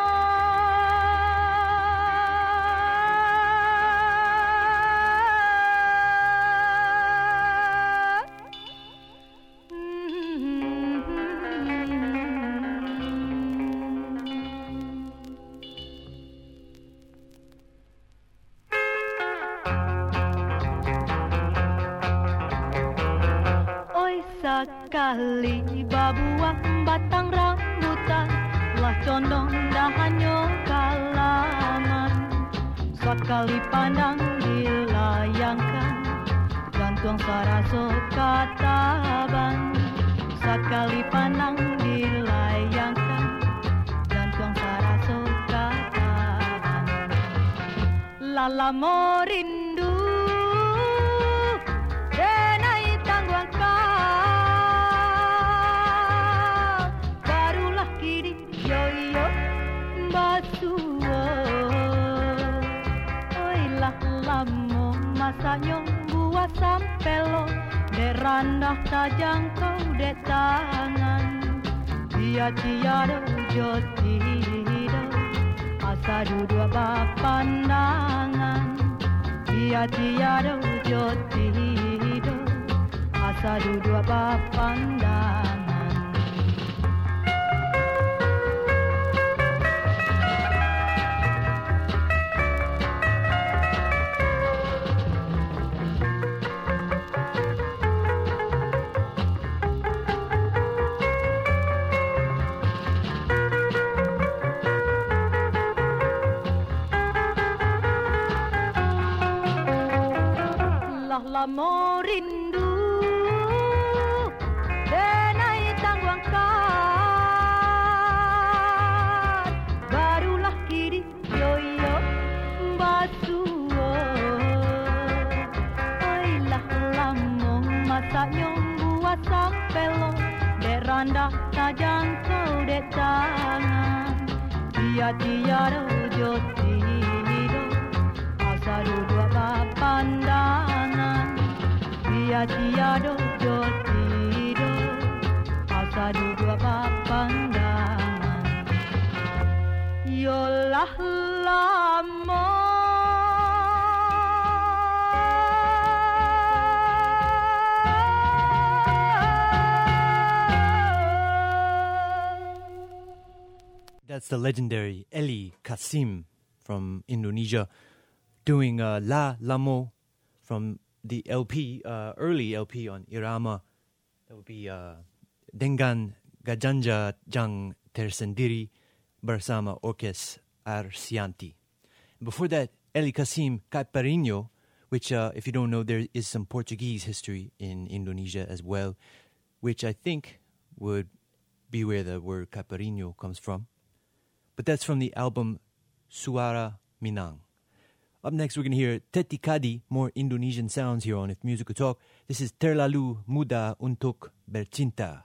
Oi sekali babuang batang rambutan lah condong dahannya kalaman. Sekali pandang dilayangkan gantung saraso kataban. Sekali pandang dilayangkan gantung saraso kataban. Lala mo rindu denai tangguang barulah kini yo basuo. Oi lah lamo masanya buat sampai lo derandah tajang kau de tangan. Dia tiada jotido asa duduk bapandangan. Dia tiada jotido asa duduk bapandangan. Lama rindu denai tangguangkan barulah kini yo basuo. Oi lah lama masanya buat sampai lo deranda tajang kau de tangan. Dia tiada jotido asa duduk bapandangan. Dia tiada jotido asa duduk bapandangan. Yolah lama That That's the legendary Eli Kasim from Indonesia doing La Lamo from the LP, early LP on Irama. That would be Dengan Gajanja Jang Tersendiri bersama Orkes Arsianti. Before that, Eli Kasim Caipirinho, which, if you don't know, there is some Portuguese history in Indonesia as well, which I think would be where the word Caipirinho comes from. But that's from the album Suara Minang. Up next, we're going to hear Teti Kadi, more Indonesian sounds here on If Music Could Talk. This is Terlalu Muda Untuk Bercinta.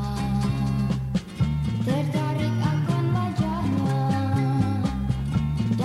Tertarik akan wajahnya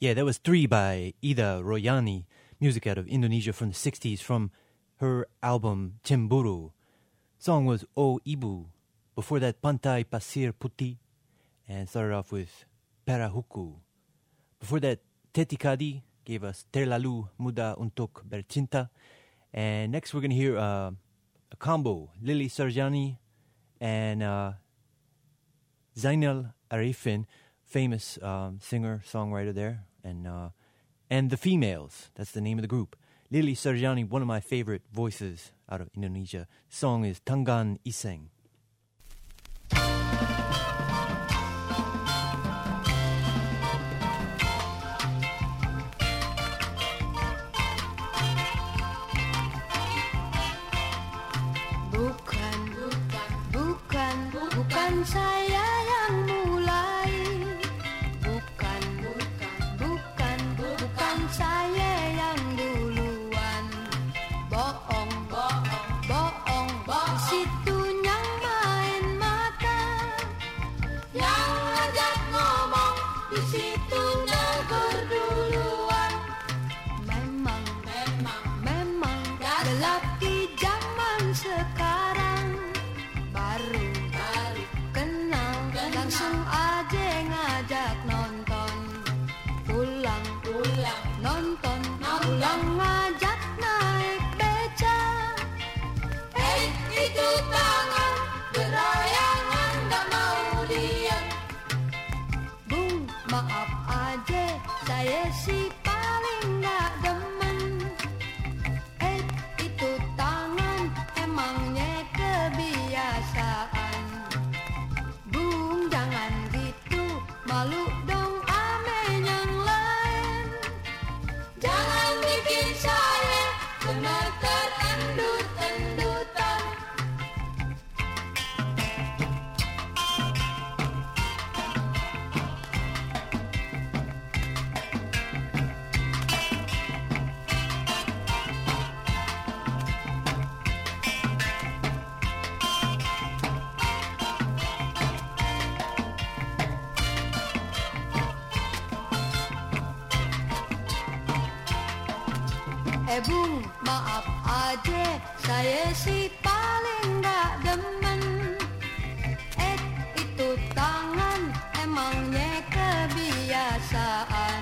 Yeah, that was 3 by Ida Royani, music out of Indonesia from the 60s from her album Cemburu. Song was O Ibu. Before that, Pantai Pasir Putih, and started off with Perahuku. Before that, Teti Kadi gave us Terlalu Muda Untuk Bercinta. And next we're going to hear a combo, Lily Sarjani and Zainal Arifin, famous singer, songwriter there, and The Females, that's the name of the group. Lily Sarjani, one of my favorite voices out of Indonesia. The song is Tangan Iseng. Bukan saya yang mulai, bukan saya yang duluan. Bohong, situnya main mata. Yang ngajak ngomong di situnya berduluan. Memang lelaki zaman sekarang baru kenal, langsung aja ngajak nonton. Pulang nonton, pulang ngajak naik beca. Itu tangan berayangan, gak mau diam. Bung, maaf aja, saya sih paling gak demen. Itu tangan emangnya kebiasaan. Bung, jangan gitu, malu dong ame yang lain. Jangan bikin saya benar terendut-endutan. Bung, maaf aja, saya sih paling gak demen. Itu tangan emangnya kebiasaan.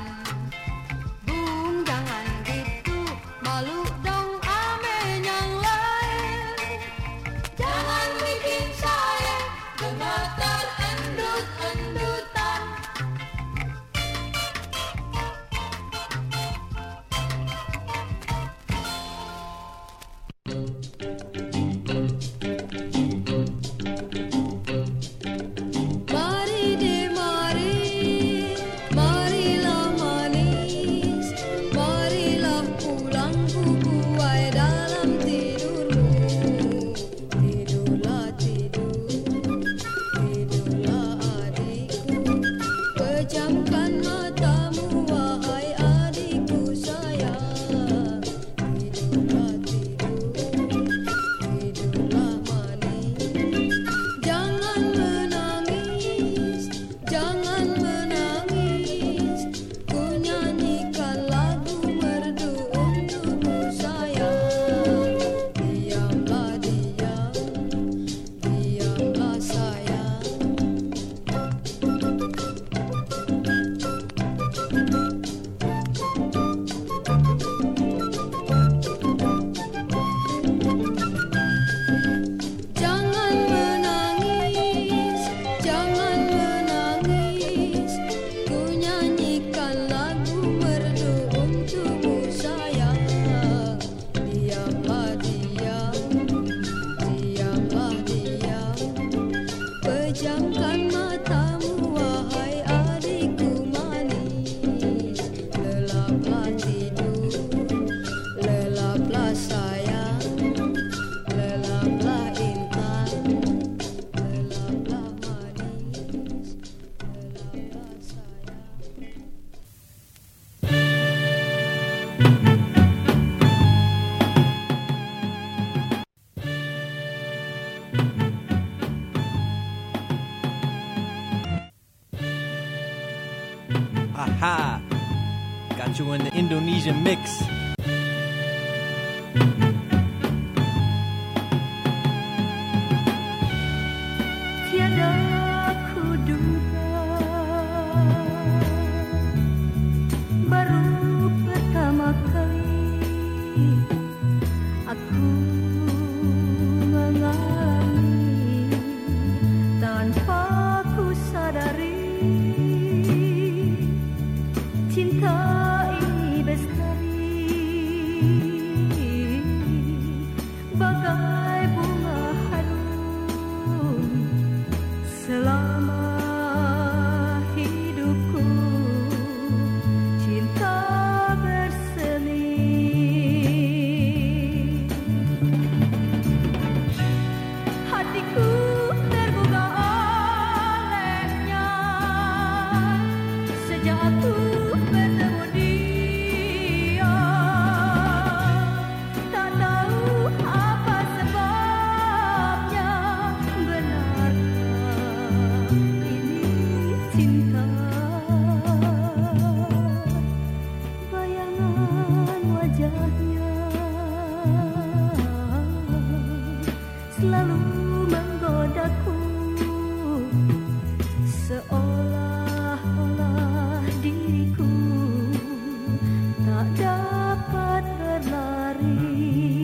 Bung, jangan gitu, malu dong ame yang lain. Jangan bikin saya benar terendut-endutan. Aha! Got you in the Indonesian mix. Tiada kuduga, baru pertama kali aku mengalami tanpa ku sadari cinta ini bestari bagai bunga harum selama hidupku. Cinta bersemi hatiku tergugah olehnya sejak aku bertemu dia. Tak tahu apa sebabnya, benarkah ini cinta? Bayangan wajahnya selalu menggodaku, seolah-olah diriku tak dapat berlari.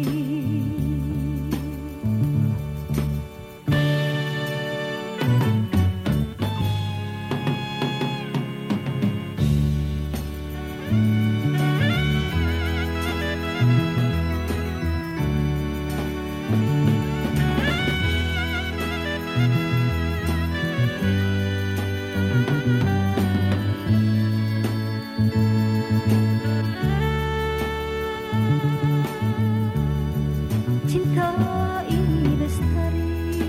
Cinta ini bestari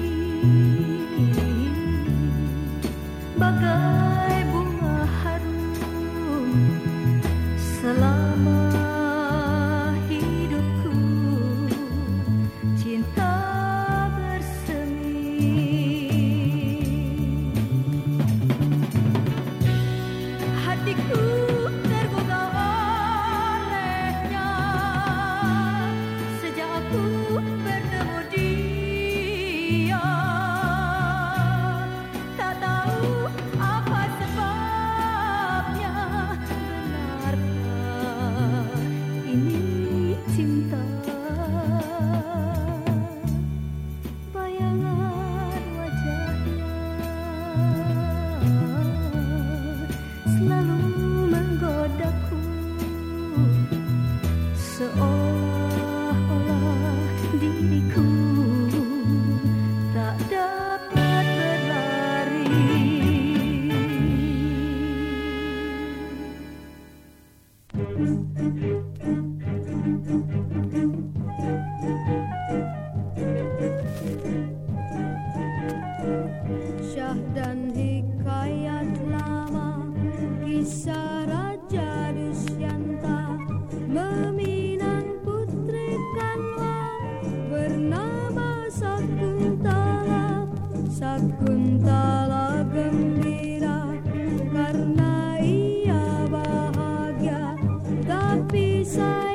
bagai bunga harum selama hidupku. Cinta bersemi hatiku tergugah olehnya sejak aku bertemu dia. Tak tahu apa sebabnya, benarkah ini cinta? Bayangan wajahnya selalu menggodaku, seolah-olah diriku tak dapat berlari. Syah dan hikayat lama, kisah Raja Dusyanta meminang putri Kanwa bernama Sakuntala. Sakuntala gembira karena ia bahagia, tapi saya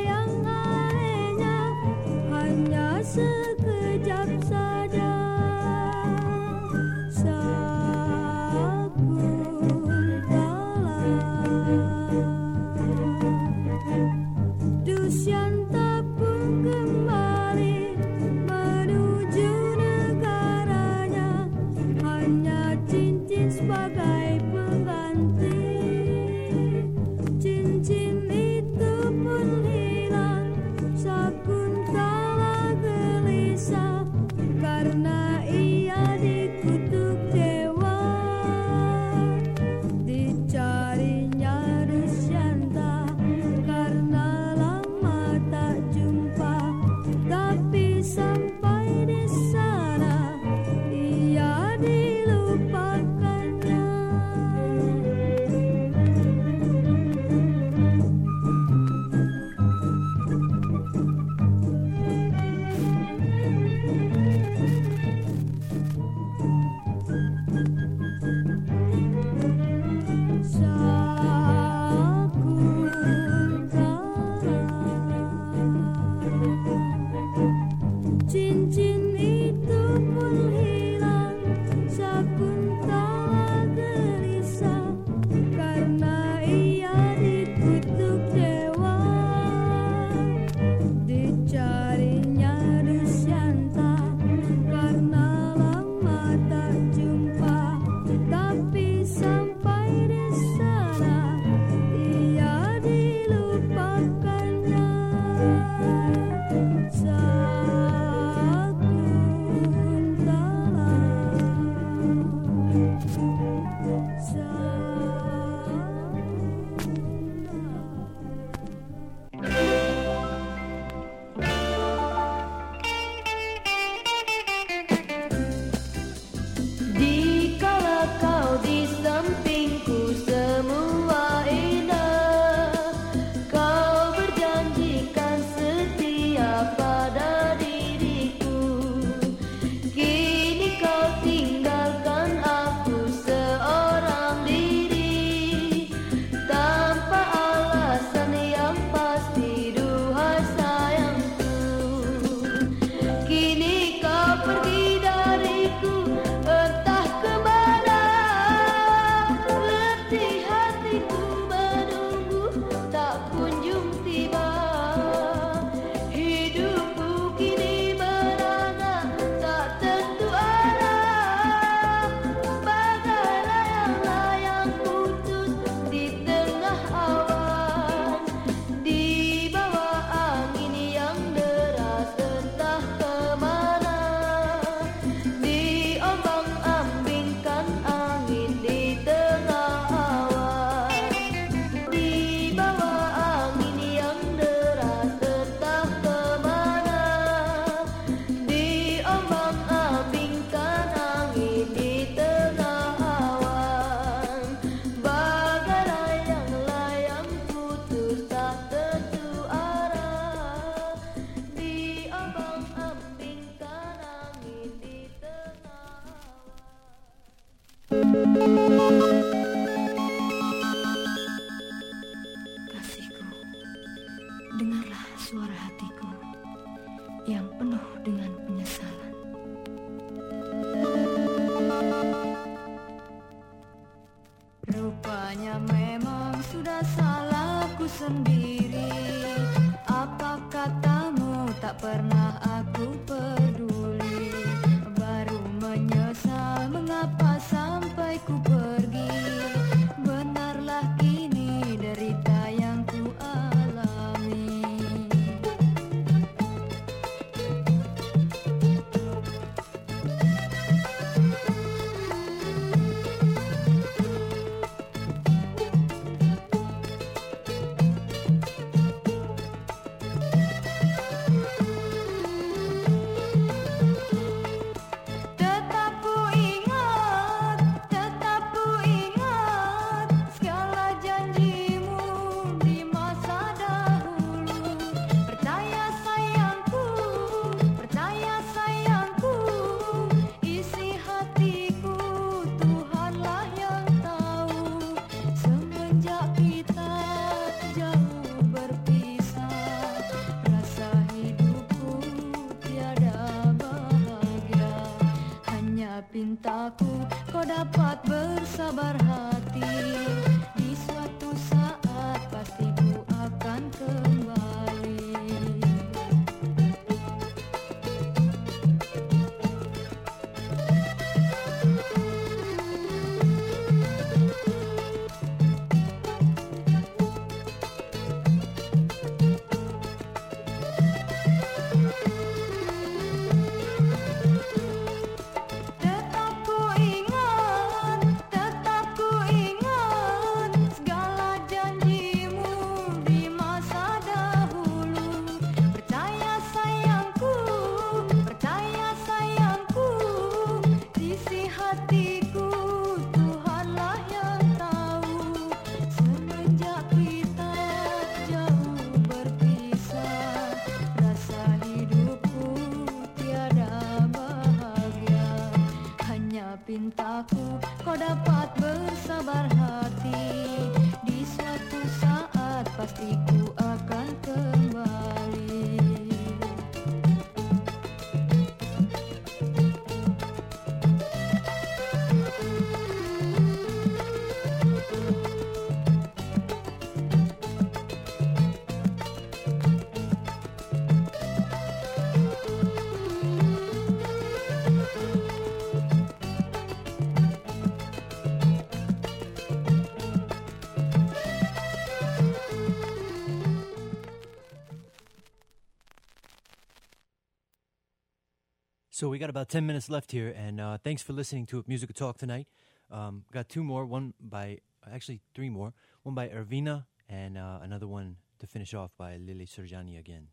suara hatiku yang penuh dengan penyesalan. Rupanya memang sudah salahku sendiri. Apa katamu tak pernah aku peduli. Baru menyesal mengapa sampai ku pergi. Benarlah ini derita yang ku alami. Pintaku kau dapat bersabar hati. Di suatu saat pasti ku akan kembali. Pintaku kau dapat bersabar hati. Di suatu saat pasti ku akan kembali. So we got about 10 minutes left here, and thanks for listening to Musical Talk tonight. Got two more, three more. One by Ervina, and another one to finish off by Lily Serjani again.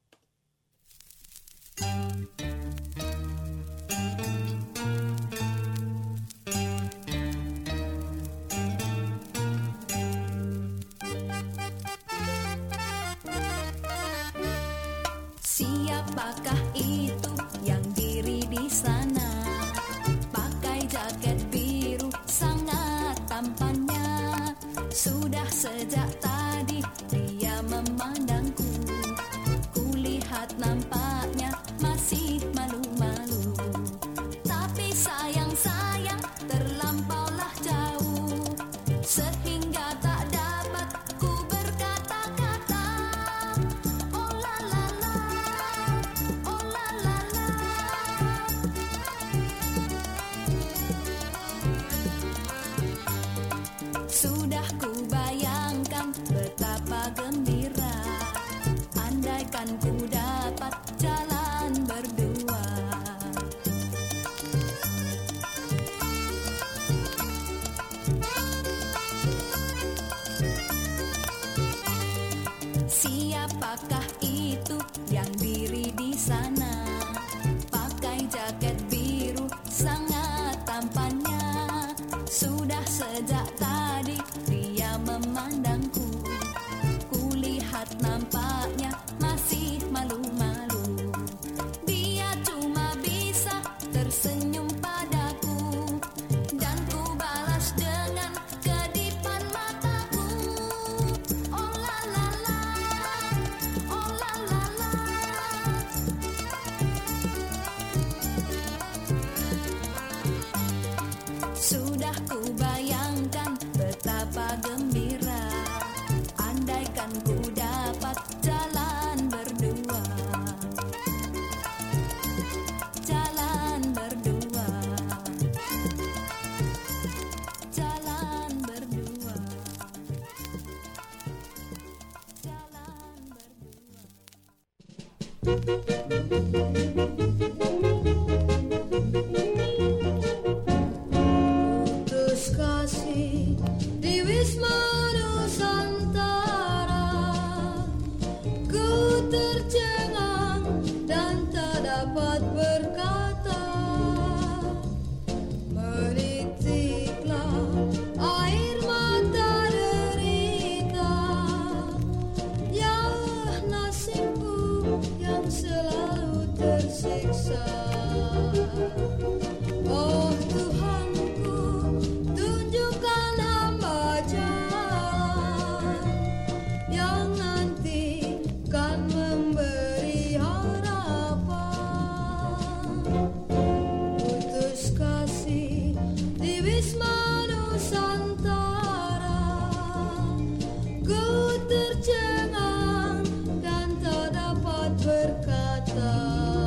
Siapakah itu yang diri di sana? Pakai jaket biru sangat tampannya. Sudah sejak tadi dia memandangku. Kulihat nampaknya masih malu-malu. Tapi sayang-sayang terlampaulah jauh. Sehingga tak dapat ku berkata-kata. Oh la la la, oh la la la. Sudah ku bayangkan betapa gembira andaikan ku dapat jalan berdua. Siapakah itu yang diri di sana? Pakai jaket biru sangat tampannya. Sudah sejak tadi dia memandangku. Kulihat nampaknya masih malu-malu. Dia cuma bisa tersenyum padaku. Dan ku balas dengan kedipan mataku. Oh la la la, oh la la. Putus kasih di Wisma Nusantara, ku tercengang dan tak dapat berkata. Menitiklah air mata derita, ya nasibku yang selalu tersiksa. Oh Tuhanku, tunjukkan hamba jalan yang nanti kan memberi harapan. Putus kasih di Wisma Nusantara, ku tercengang dan tak dapat berkata.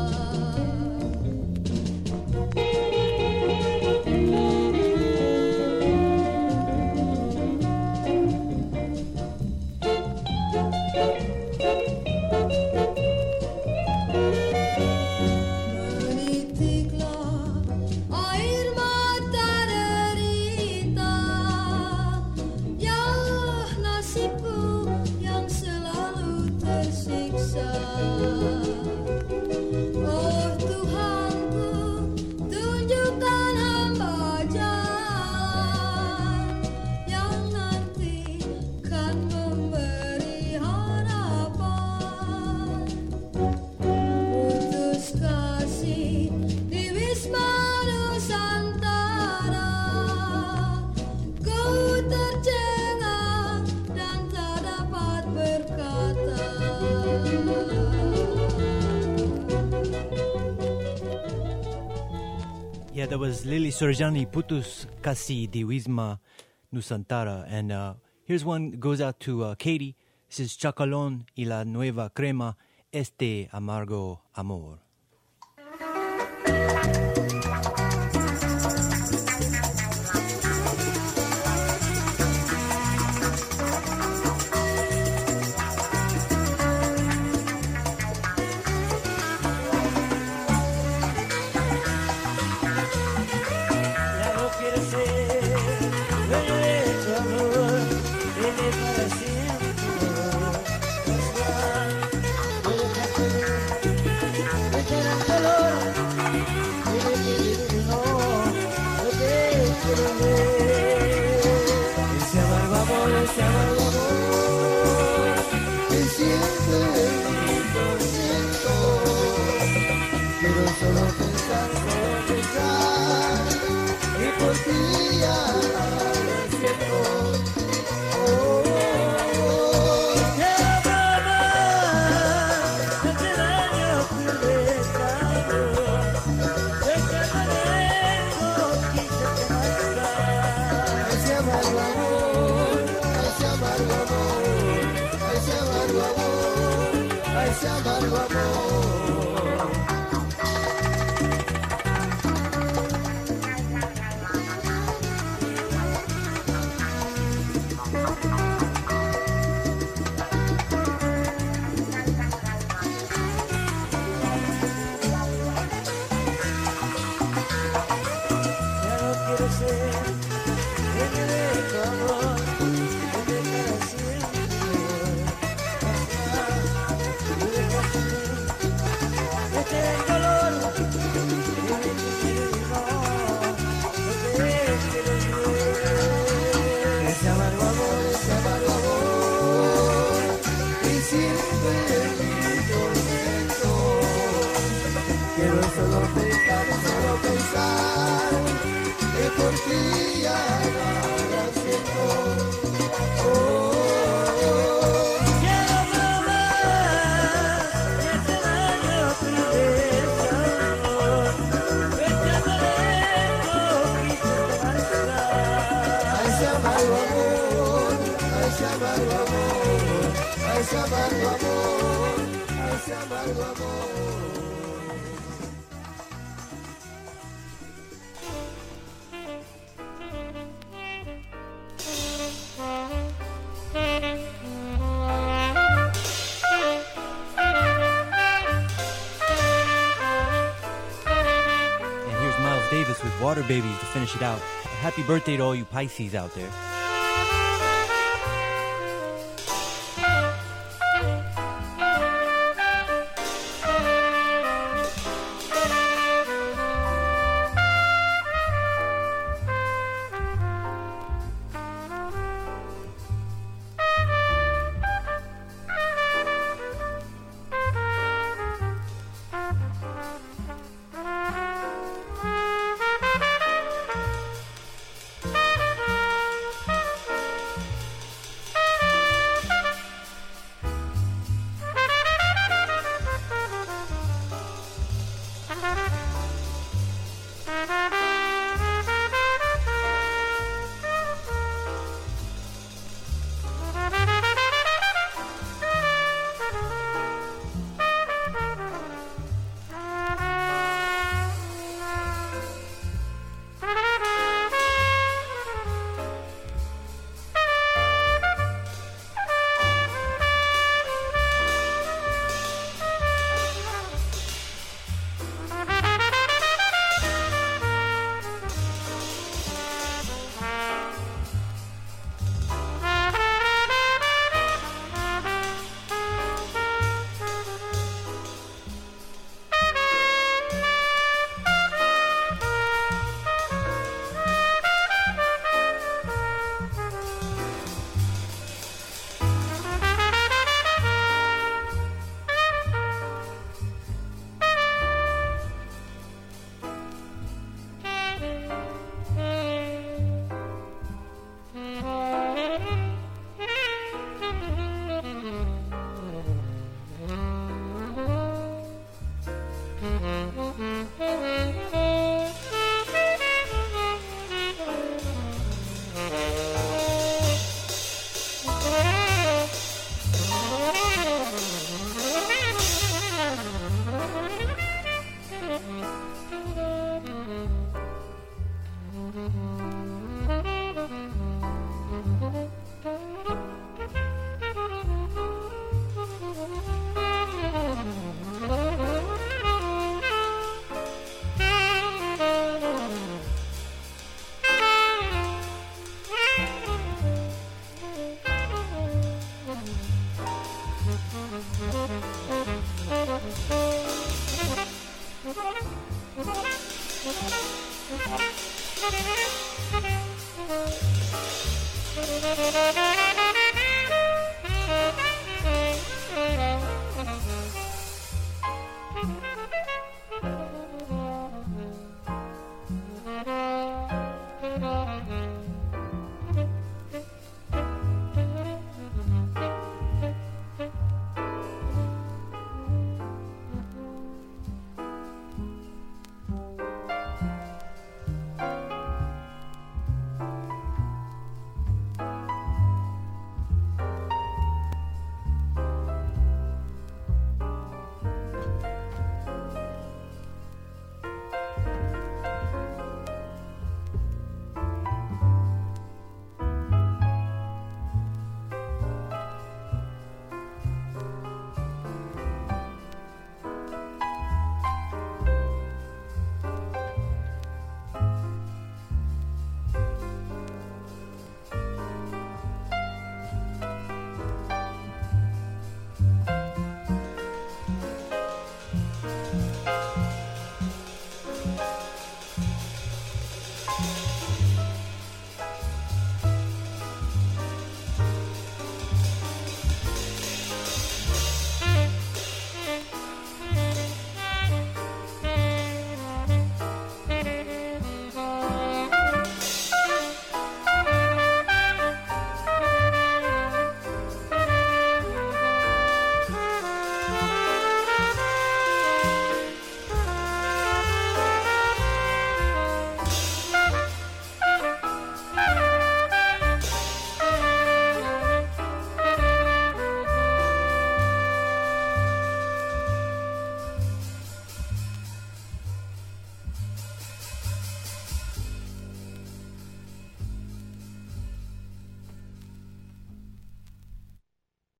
Menitiklah air mata derita, ya nasibku yang selalu tersiksa. Oh Tuhanku, tunjukkan hamba jalan yang nanti kan memberi harapan. Putus kasih di Wisma Nusantara, ku tercengang dan tak dapat berkata. Yeah, that was Lily Sorjani, Putus Kasi di Wisma Nusantara. And here's one that goes out to Katie. This is Chacalón y la Nueva Crema, Este Amargo Amor. Ya no quiere ser dueño de tu amor, viene para siempre. Me queda el dolor, no te quiero ver. Ese amargo amor, que siempre lo siento. Quiero solo pensar, y por ti ya lo siento. Quiero amar, no te daño tu pecado. Déjame lejos, quítate más. Ese amargo amor, ese amargo amor, ese amargo amor, ese amargo amor. Quiero solo pensar que por ti ya nada siento. Quiero más que te daño tu desamor. Échame lejos, quítate más. Ese amargo amor, ese amargo amor, ese amargo amor, ese amargo amor. water babies to finish it out. Happy birthday to all you Pisces out there.